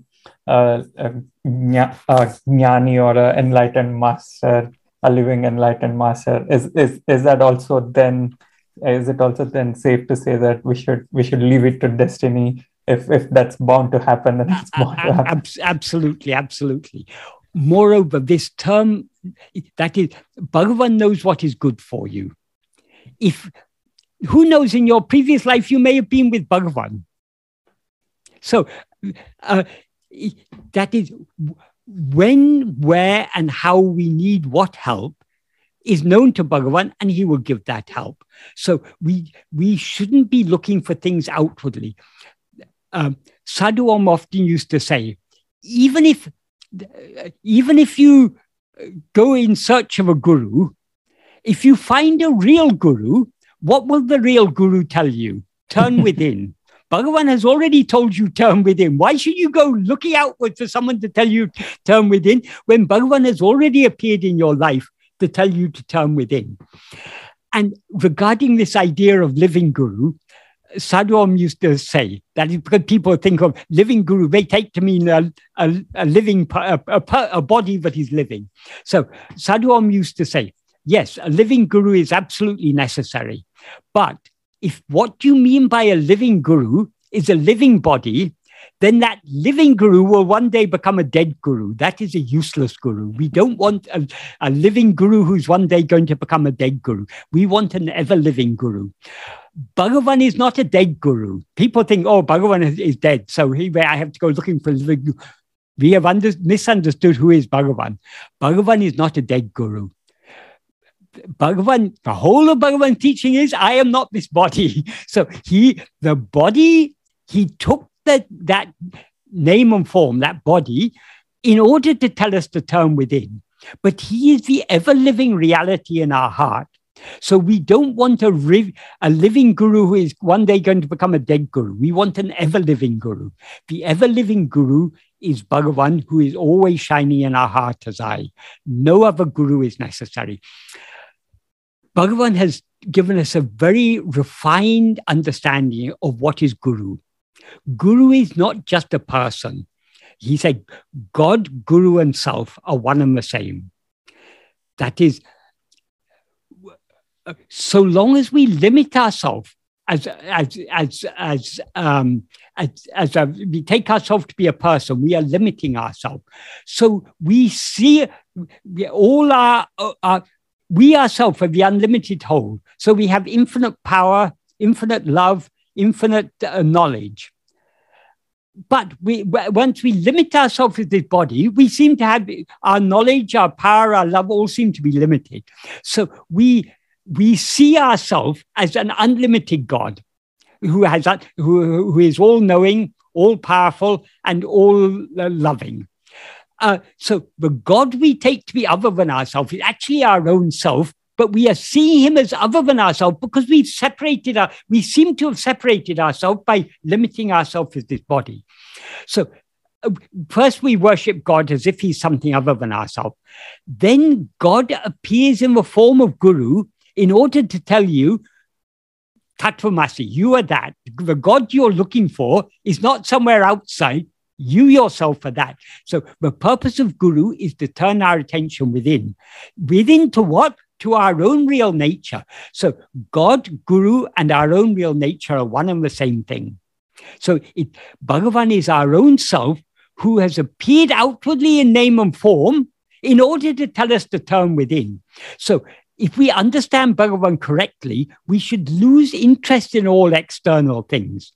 jnani or an enlightened master, a living enlightened master. Is that also then? Is it also then safe to say that we should leave it to destiny? If that's bound to happen, then it's bound to happen. Absolutely. moreover, this term, that is, Bhagavan knows what is good for you. Who knows, in your previous life, you may have been with Bhagavan. So that is when, where, and how we need what help is known to Bhagavan, and he will give that help. So we shouldn't be looking for things outwardly. Sadhu Om often used to say, even if you go in search of a guru, if you find a real guru, what will the real guru tell you? Turn within. Bhagavan has already told you turn within. Why should you go looking outward for someone to tell you turn within when Bhagavan has already appeared in your life to tell you to turn within? And regarding this idea of living guru, Sadhu Om used to say that is because people think of living guru, they take to mean a living, a body that is living. So Sadhu Om used to say, yes, a living guru is absolutely necessary. But if what you mean by a living guru is a living body, then that living guru will one day become a dead guru. That is a useless guru. We don't want a living guru who's one day going to become a dead guru. We want an ever-living guru. Bhagavan is not a dead guru. People think, oh, Bhagavan is dead, so I have to go looking for a living guru. We have misunderstood who is Bhagavan. Bhagavan is not a dead guru. Bhagavan, the whole of Bhagavan's teaching is, I am not this body. So he took that name and form, that body, in order to tell us to turn within. But he is the ever-living reality in our heart. So we don't want a living guru who is one day going to become a dead guru. We want an ever-living guru. The ever-living guru is Bhagavan, who is always shining in our heart as I. No other guru is necessary. Bhagavan has given us a very refined understanding of what is guru. Guru is not just a person. He said, God, guru, and self are one and the same. That is, so long as we limit ourselves we take ourselves to be a person, we are limiting ourselves. So we see we ourselves are the unlimited whole. So we have infinite power, infinite love, infinite knowledge. But once we limit ourselves with this body, we seem to have our knowledge, our power, our love all seem to be limited. So we see ourselves as an unlimited God who is all-knowing, all-powerful, and all-loving. So the God we take to be other than ourselves is actually our own self, but we are seeing him as other than ourselves because we seem to have separated ourselves by limiting ourselves with this body. So first we worship God as if he's something other than ourselves. Then God appears in the form of Guru in order to tell you, Tattvamasi, you are that. The God you're looking for is not somewhere outside. You yourself are that. So the purpose of Guru is to turn our attention within. Within to what? To our own real nature. So God, Guru, and our own real nature are one and the same thing. So Bhagavan is our own self who has appeared outwardly in name and form in order to tell us to turn within. So if we understand Bhagavan correctly, we should lose interest in all external things.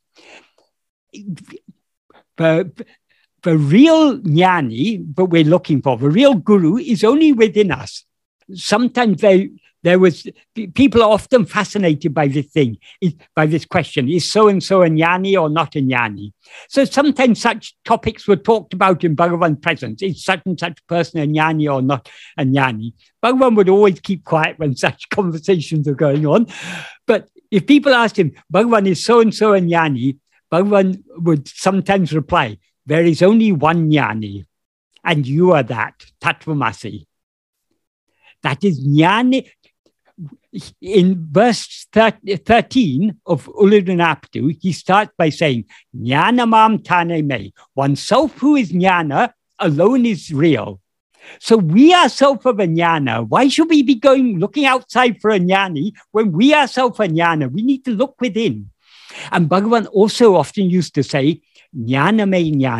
The real jnani that we're looking for, the real guru, is only within us. Sometimes people are often fascinated by this thing, by this question, is so-and-so a jnani or not a jnani? So sometimes such topics were talked about in Bhagavan's presence. Is such and such person a jnani or not a jnani? Bhagavan would always keep quiet when such conversations are going on. But if people asked him, Bhagavan is so-and-so a jnani, Bhagavan would sometimes reply, there is only one jnani, and you are that, Tattvamasi. That is jnani. In verse 13 of Ullurinaptu, he starts by saying, Jnanamam tane me. Oneself who is jnana alone is real. So we ourselves are a jnana. Why should we be looking outside for a jnani when we ourselves are jnana? We need to look within. And Bhagavan also often used to say, Jnana me jnani.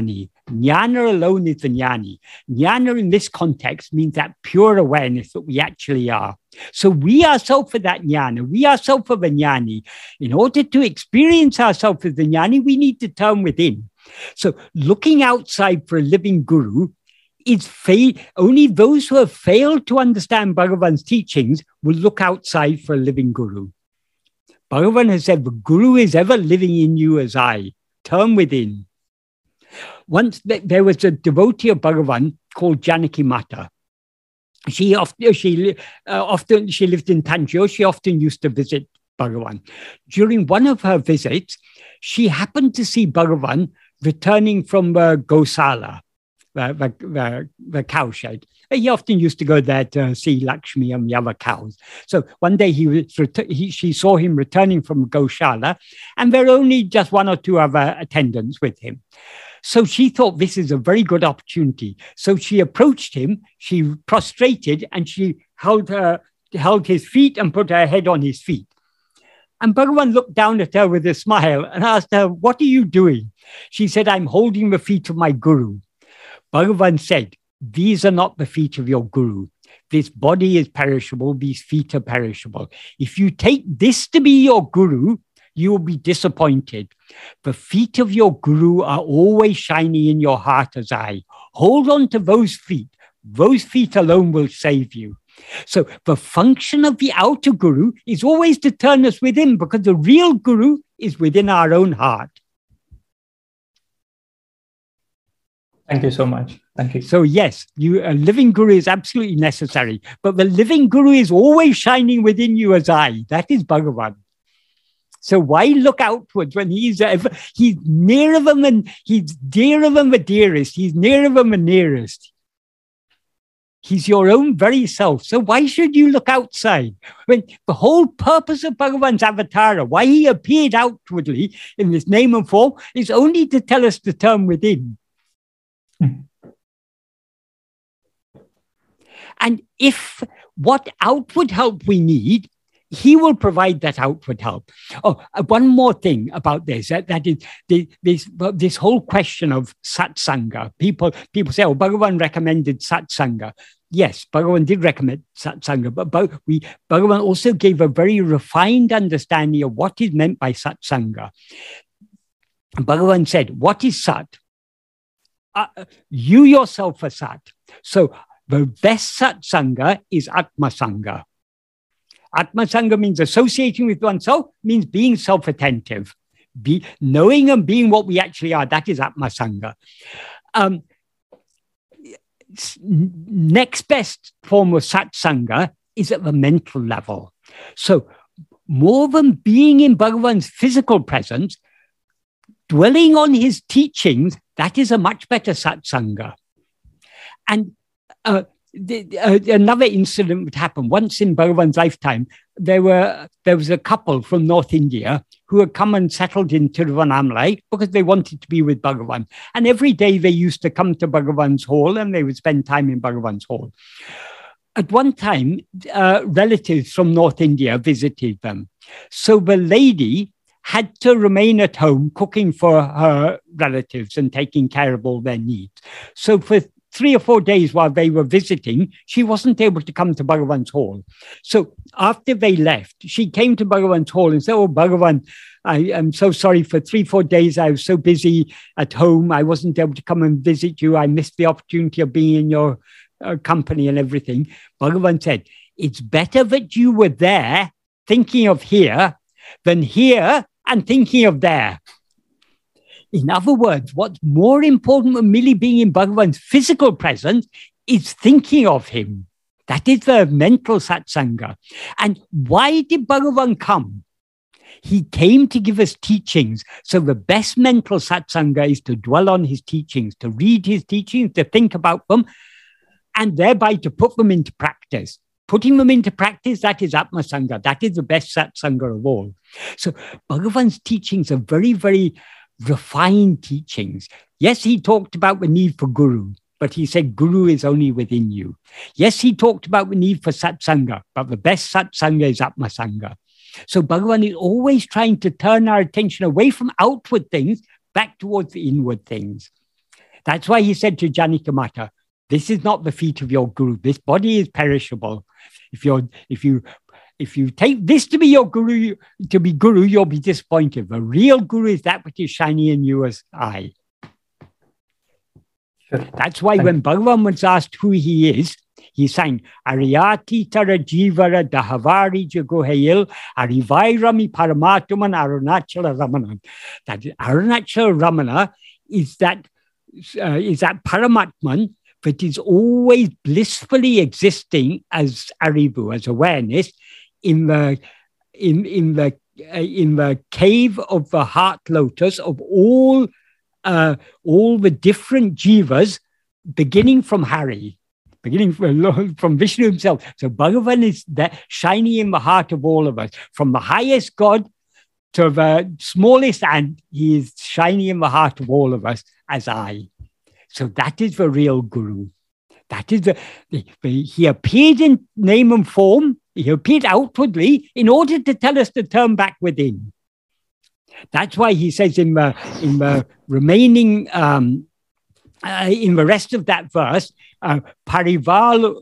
Jnana alone is the jnani. Jnana in this context means that pure awareness that we actually are. So we ourselves are that jnana. We ourselves are the jnani. In order to experience ourselves as the jnani, we need to turn within. So looking outside for a living guru is only those who have failed to understand Bhagavan's teachings will look outside for a living guru. Bhagavan has said, the guru is ever living in you as I. Turn within. Once there was a devotee of Bhagavan called Janaki Mata. She lived in Tanjore. She often used to visit Bhagavan. During one of her visits, she happened to see Bhagavan returning from Gosala, the cow shed. He often used to go there to see Lakshmi and the other cows. So one day she saw him returning from Goshala, and there were only just one or two other attendants with him. So she thought this is a very good opportunity. So she approached him, she prostrated, and she held his feet and put her head on his feet. And Bhagavan looked down at her with a smile and asked her, "What are you doing?" She said, "I'm holding the feet of my guru." Bhagavan said, "These are not the feet of your guru. This body is perishable. These feet are perishable. If you take this to be your guru, you will be disappointed. The feet of your guru are always shining in your heart as I. Hold on to those feet. Those feet alone will save you." So the function of the outer guru is always to turn us within, because the real guru is within our own heart. Thank you so much. Thank you. So yes, a living guru is absolutely necessary, but the living guru is always shining within you as I. That is Bhagavan. So why look outwards when he's nearer than he's dearer than the dearest. He's nearer than the nearest. He's your own very self. So why should you look outside? When the whole purpose of Bhagavan's avatar, why he appeared outwardly in this name and form, is only to tell us to turn within. And if what outward help we need, he will provide that outward help. Oh, one more thing about this, that is this whole question of satsanga. People say, "Oh, Bhagavan recommended satsanga." Yes, Bhagavan did recommend satsanga, but Bhagavan also gave a very refined understanding of what is meant by satsanga. Bhagavan said, "What is sat? You yourself are sat." So the best satsanga is Atma Sangha. Atma Sangha means associating with oneself, means being self-attentive. Knowing and being what we actually are, that is Atma Sangha. Next best form of satsanga is at the mental level. So more than being in Bhagavan's physical presence, dwelling on his teachings, that is a much better satsanga. And another incident would happen. Once in Bhagavan's lifetime, there was a couple from North India who had come and settled in Tiruvannamalai because they wanted to be with Bhagavan. And every day they used to come to Bhagavan's hall and they would spend time in Bhagavan's hall. At one time, relatives from North India visited them. So the lady had to remain at home cooking for her relatives and taking care of all their needs. So for 3 or 4 days while they were visiting, she wasn't able to come to Bhagavan's hall. So after they left, she came to Bhagavan's hall and said, "Oh, Bhagavan, I am so sorry. For 3 or 4 days, I was so busy at home. I wasn't able to come and visit you. I missed the opportunity of being in your company and everything." Bhagavan said, "It's better that you were there thinking of here than here and thinking of there." In other words, what's more important than merely being in Bhagavan's physical presence is thinking of him. That is the mental satsanga. And why did Bhagavan come? He came to give us teachings. So the best mental satsanga is to dwell on his teachings, to read his teachings, to think about them, and thereby to put them into practice. Putting them into practice, that is Atma Sangha. That is the best satsanga of all. So Bhagavan's teachings are very, very refined teachings. Yes, he talked about the need for guru, but he said guru is only within you. Yes, he talked about the need for satsanga, but the best satsanga is Atma Sangha. So Bhagavan is always trying to turn our attention away from outward things back towards the inward things. That's why he said to Janakamata, this is not the feet of your guru. This body is perishable. If you take this to be your guru, you'll be disappointed. The real guru is that which is shiny in you as eye. Sure. That's why when Bhagavan was asked who he is, he sang Ariyati Tara Jivara Dahavari Jagohail Arivairami Paramatuman Arunachala Ramana. That Arunachala Ramana is that Paramatman that is always blissfully existing as Arivu, as awareness, in the cave of the heart lotus of all the different jivas, beginning from Hari, beginning from Vishnu himself. So Bhagavan is that shining in the heart of all of us, from the highest God to the smallest ant. He is shining in the heart of all of us as I. So that is the real guru. That is he appeared in name and form. He appeared outwardly in order to tell us to turn back within. That's why he says in the remaining, in the rest of that verse, Parival,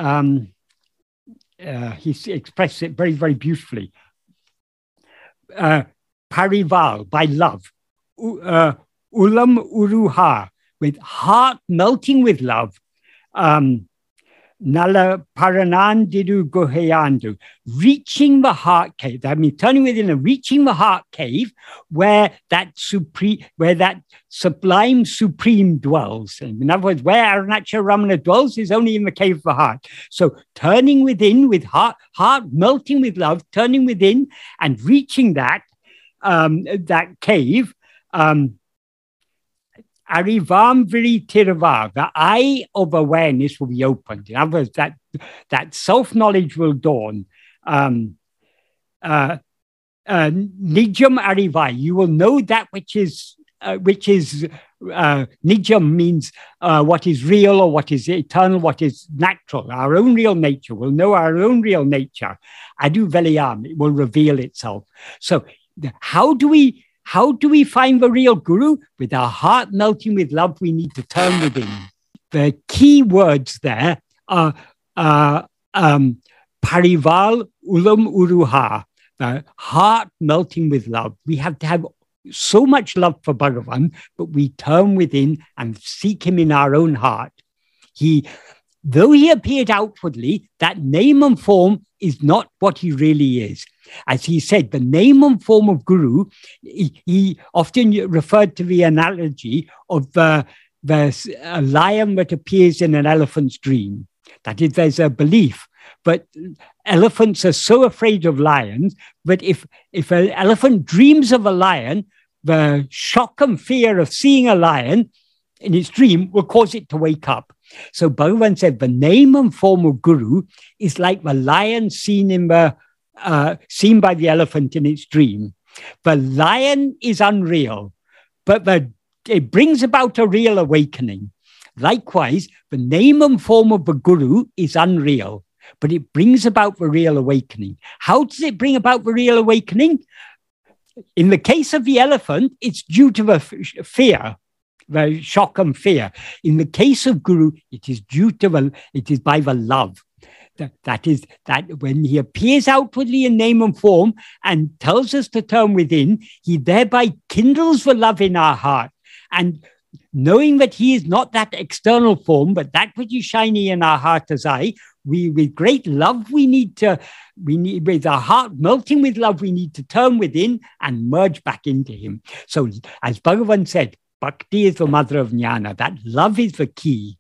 he expressed it very, very beautifully. Parival, by love. Ulam Uruha, with heart melting with love. Nala Paranandidu Goheyandu, reaching the heart cave. That means turning within and reaching the heart cave where that sublime supreme dwells. In other words, where Arunachala Ramana dwells is only in the cave of the heart. So turning within with heart melting with love, turning within and reaching that cave. Arivam Viri Tirava, the eye of awareness will be opened. In other words, that self-knowledge will dawn. Nijam Arivai, you will know that which is Nijam means what is real or what is eternal, what is natural, our own real nature. We'll know our own real nature. Adu Velayam, it will reveal itself. So how do we find the real guru? With our heart melting with love, we need to turn within. The key words there are Parival Ulam Uruha, the heart melting with love. We have to have so much love for Bhagavan, but we turn within and seek him in our own heart. Though he appeared outwardly, that name and form is not what he really is. As he said, the name and form of Guru, he often referred to the analogy of the lion that appears in an elephant's dream. That is, there's a belief, but elephants are so afraid of lions that if an elephant dreams of a lion, the shock and fear of seeing a lion in its dream will cause it to wake up. So Bhagavan said the name and form of Guru is like the lion seen by the elephant in its dream. The lion is unreal, but it brings about a real awakening. Likewise, the name and form of the Guru is unreal, but it brings about the real awakening. How does it bring about the real awakening? In the case of the elephant, it's due to the fear, the shock and fear. In the case of Guru, it is by the love. That is when he appears outwardly in name and form and tells us to turn within, he thereby kindles the love in our heart. And knowing that he is not that external form, but that which is shiny in our heart as I, with great love, with our heart melting with love, we need to turn within and merge back into him. So as Bhagavan said, Bhakti is the mother of jnana. That love is the key.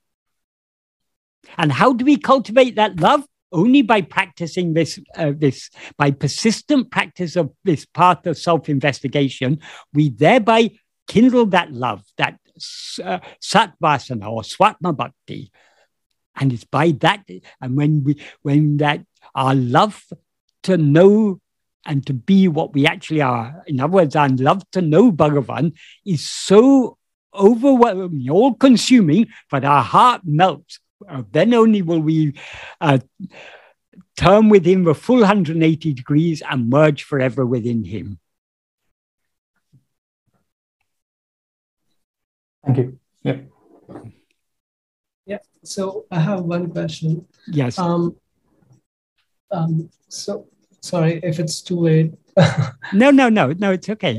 And how do we cultivate that love? Only by practicing by persistent practice of this path of self-investigation, we thereby kindle that love, that satvasana or swatma bhakti. And it's by that, and when our love to know and to be what we actually are, in other words, our love to know Bhagavan is so overwhelming, all-consuming, that our heart melts. Then only will we turn within the full 180 degrees and merge forever within him. Thank you. Yeah. Yeah. So I have one question. Yes. So sorry if it's too late. No, it's okay.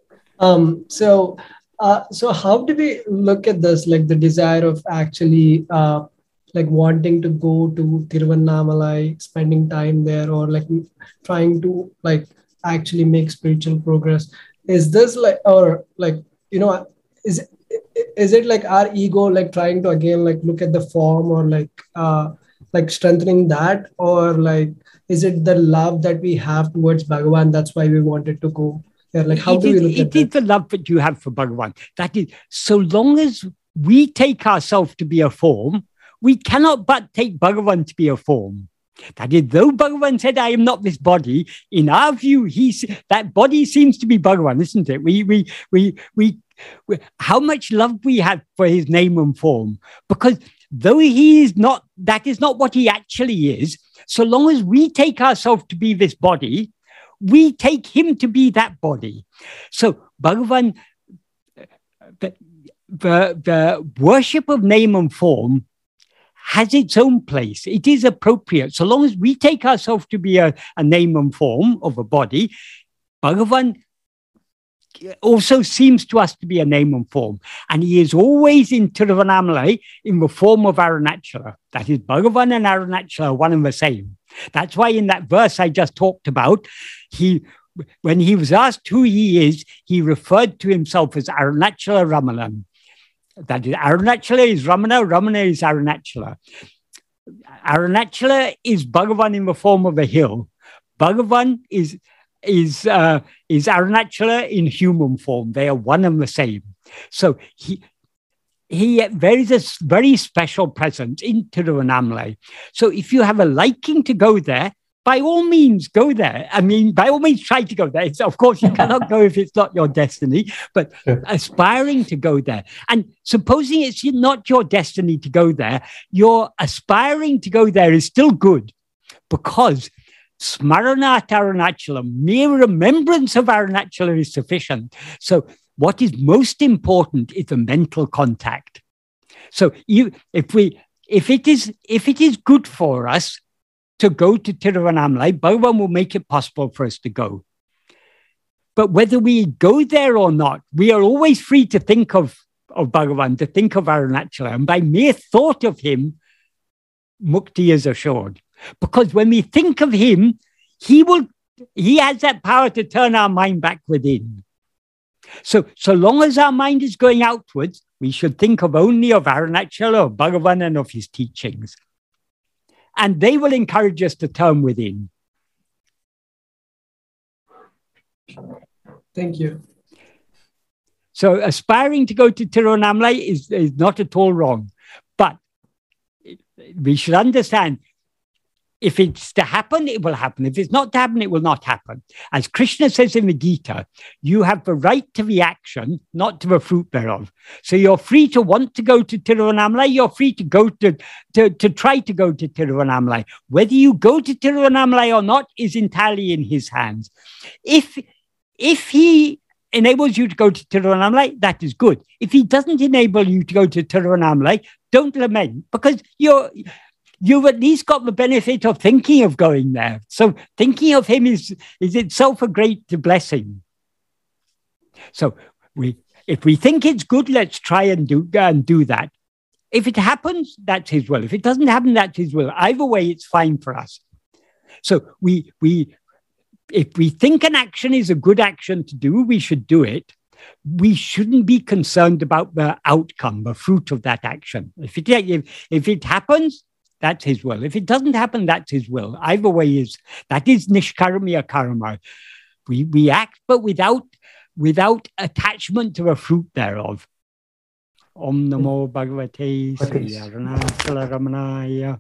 So how do we look at this, like the desire of actually like wanting to go to Tiruvannamalai, spending time there, or like trying to like actually make spiritual progress? Is this like, or like, you know, is it like our ego like trying to again like look at the form, or like strengthening that, or like is it the love that we have towards Bhagavan, that's why we wanted to go there? Like how do we look at it? It is the love that you have for Bhagavan. That is, so long as we take ourselves to be a form, we cannot but take Bhagavan to be a form. That is, though Bhagavan said, I am not this body, in our view, that body seems to be Bhagavan, isn't it? We how much love we have for his name and form, because though he is not, that is not what he actually is. So long as we take ourselves to be this body, we take him to be that body. So Bhagavan, the worship of name and form has its own place. It is appropriate. So long as we take ourselves to be a name and form of a body, Bhagavan also seems to us to be a name and form. And he is always in Tiruvannamalai in the form of Arunachala. That is, Bhagavan and Arunachala are one and the same. That's why in that verse I just talked about, when he was asked who he is, he referred to himself as Arunachala Ramanan. That is, Arunachala is Ramana, Ramana is Arunachala. Arunachala is Bhagavan in the form of a hill. Bhagavan is Arunachala in human form. They are one and the same. So there is a very special presence in Tiruvannamalai. So if you have a liking to go there, by all means, go there. I mean, by all means, try to go there. Of course, you cannot go if it's not your destiny, but aspiring to go there. And supposing it's not your destiny to go there, your aspiring to go there is still good, because Smaranat Arunachala, mere remembrance of Arunachala is sufficient. So what is most important is the mental contact. So if it is good for us to go to Tiruvannamalai, Bhagavan will make it possible for us to go. But whether we go there or not, we are always free to think of Bhagavan, to think of Arunachala. And by mere thought of him, mukti is assured. Because when we think of him, he has that power to turn our mind back within. So long as our mind is going outwards, we should think only of Arunachala, of Bhagavan, and of his teachings. And they will encourage us to turn within. Thank you. So aspiring to go to Tiruvannamalai is not at all wrong. But we should understand, if it's to happen, it will happen. If it's not to happen, it will not happen. As Krishna says in the Gita, you have the right to the action, not to the fruit thereof. So you're free to want to go to Tiruvannamalai. You're free to go to try to go to Tiruvannamalai. Whether you go to Tiruvannamalai or not is entirely in his hands. If he enables you to go to Tiruvannamalai, that is good. If he doesn't enable you to go to Tiruvannamalai, don't lament, because you've at least got the benefit of thinking of going there. So thinking of him is itself a great blessing. So if we think it's good, let's try and do that. If it happens, that's his will. If it doesn't happen, that's his will. Either way, it's fine for us. So if we think an action is a good action to do, we should do it. We shouldn't be concerned about the outcome, the fruit of that action. If it happens, that's his will. If it doesn't happen, that's his will. Either way that is nishkarmiya karma. We act, but without attachment to a fruit thereof. Om Namo Bhagavate Sri Arunachala Ramanaya.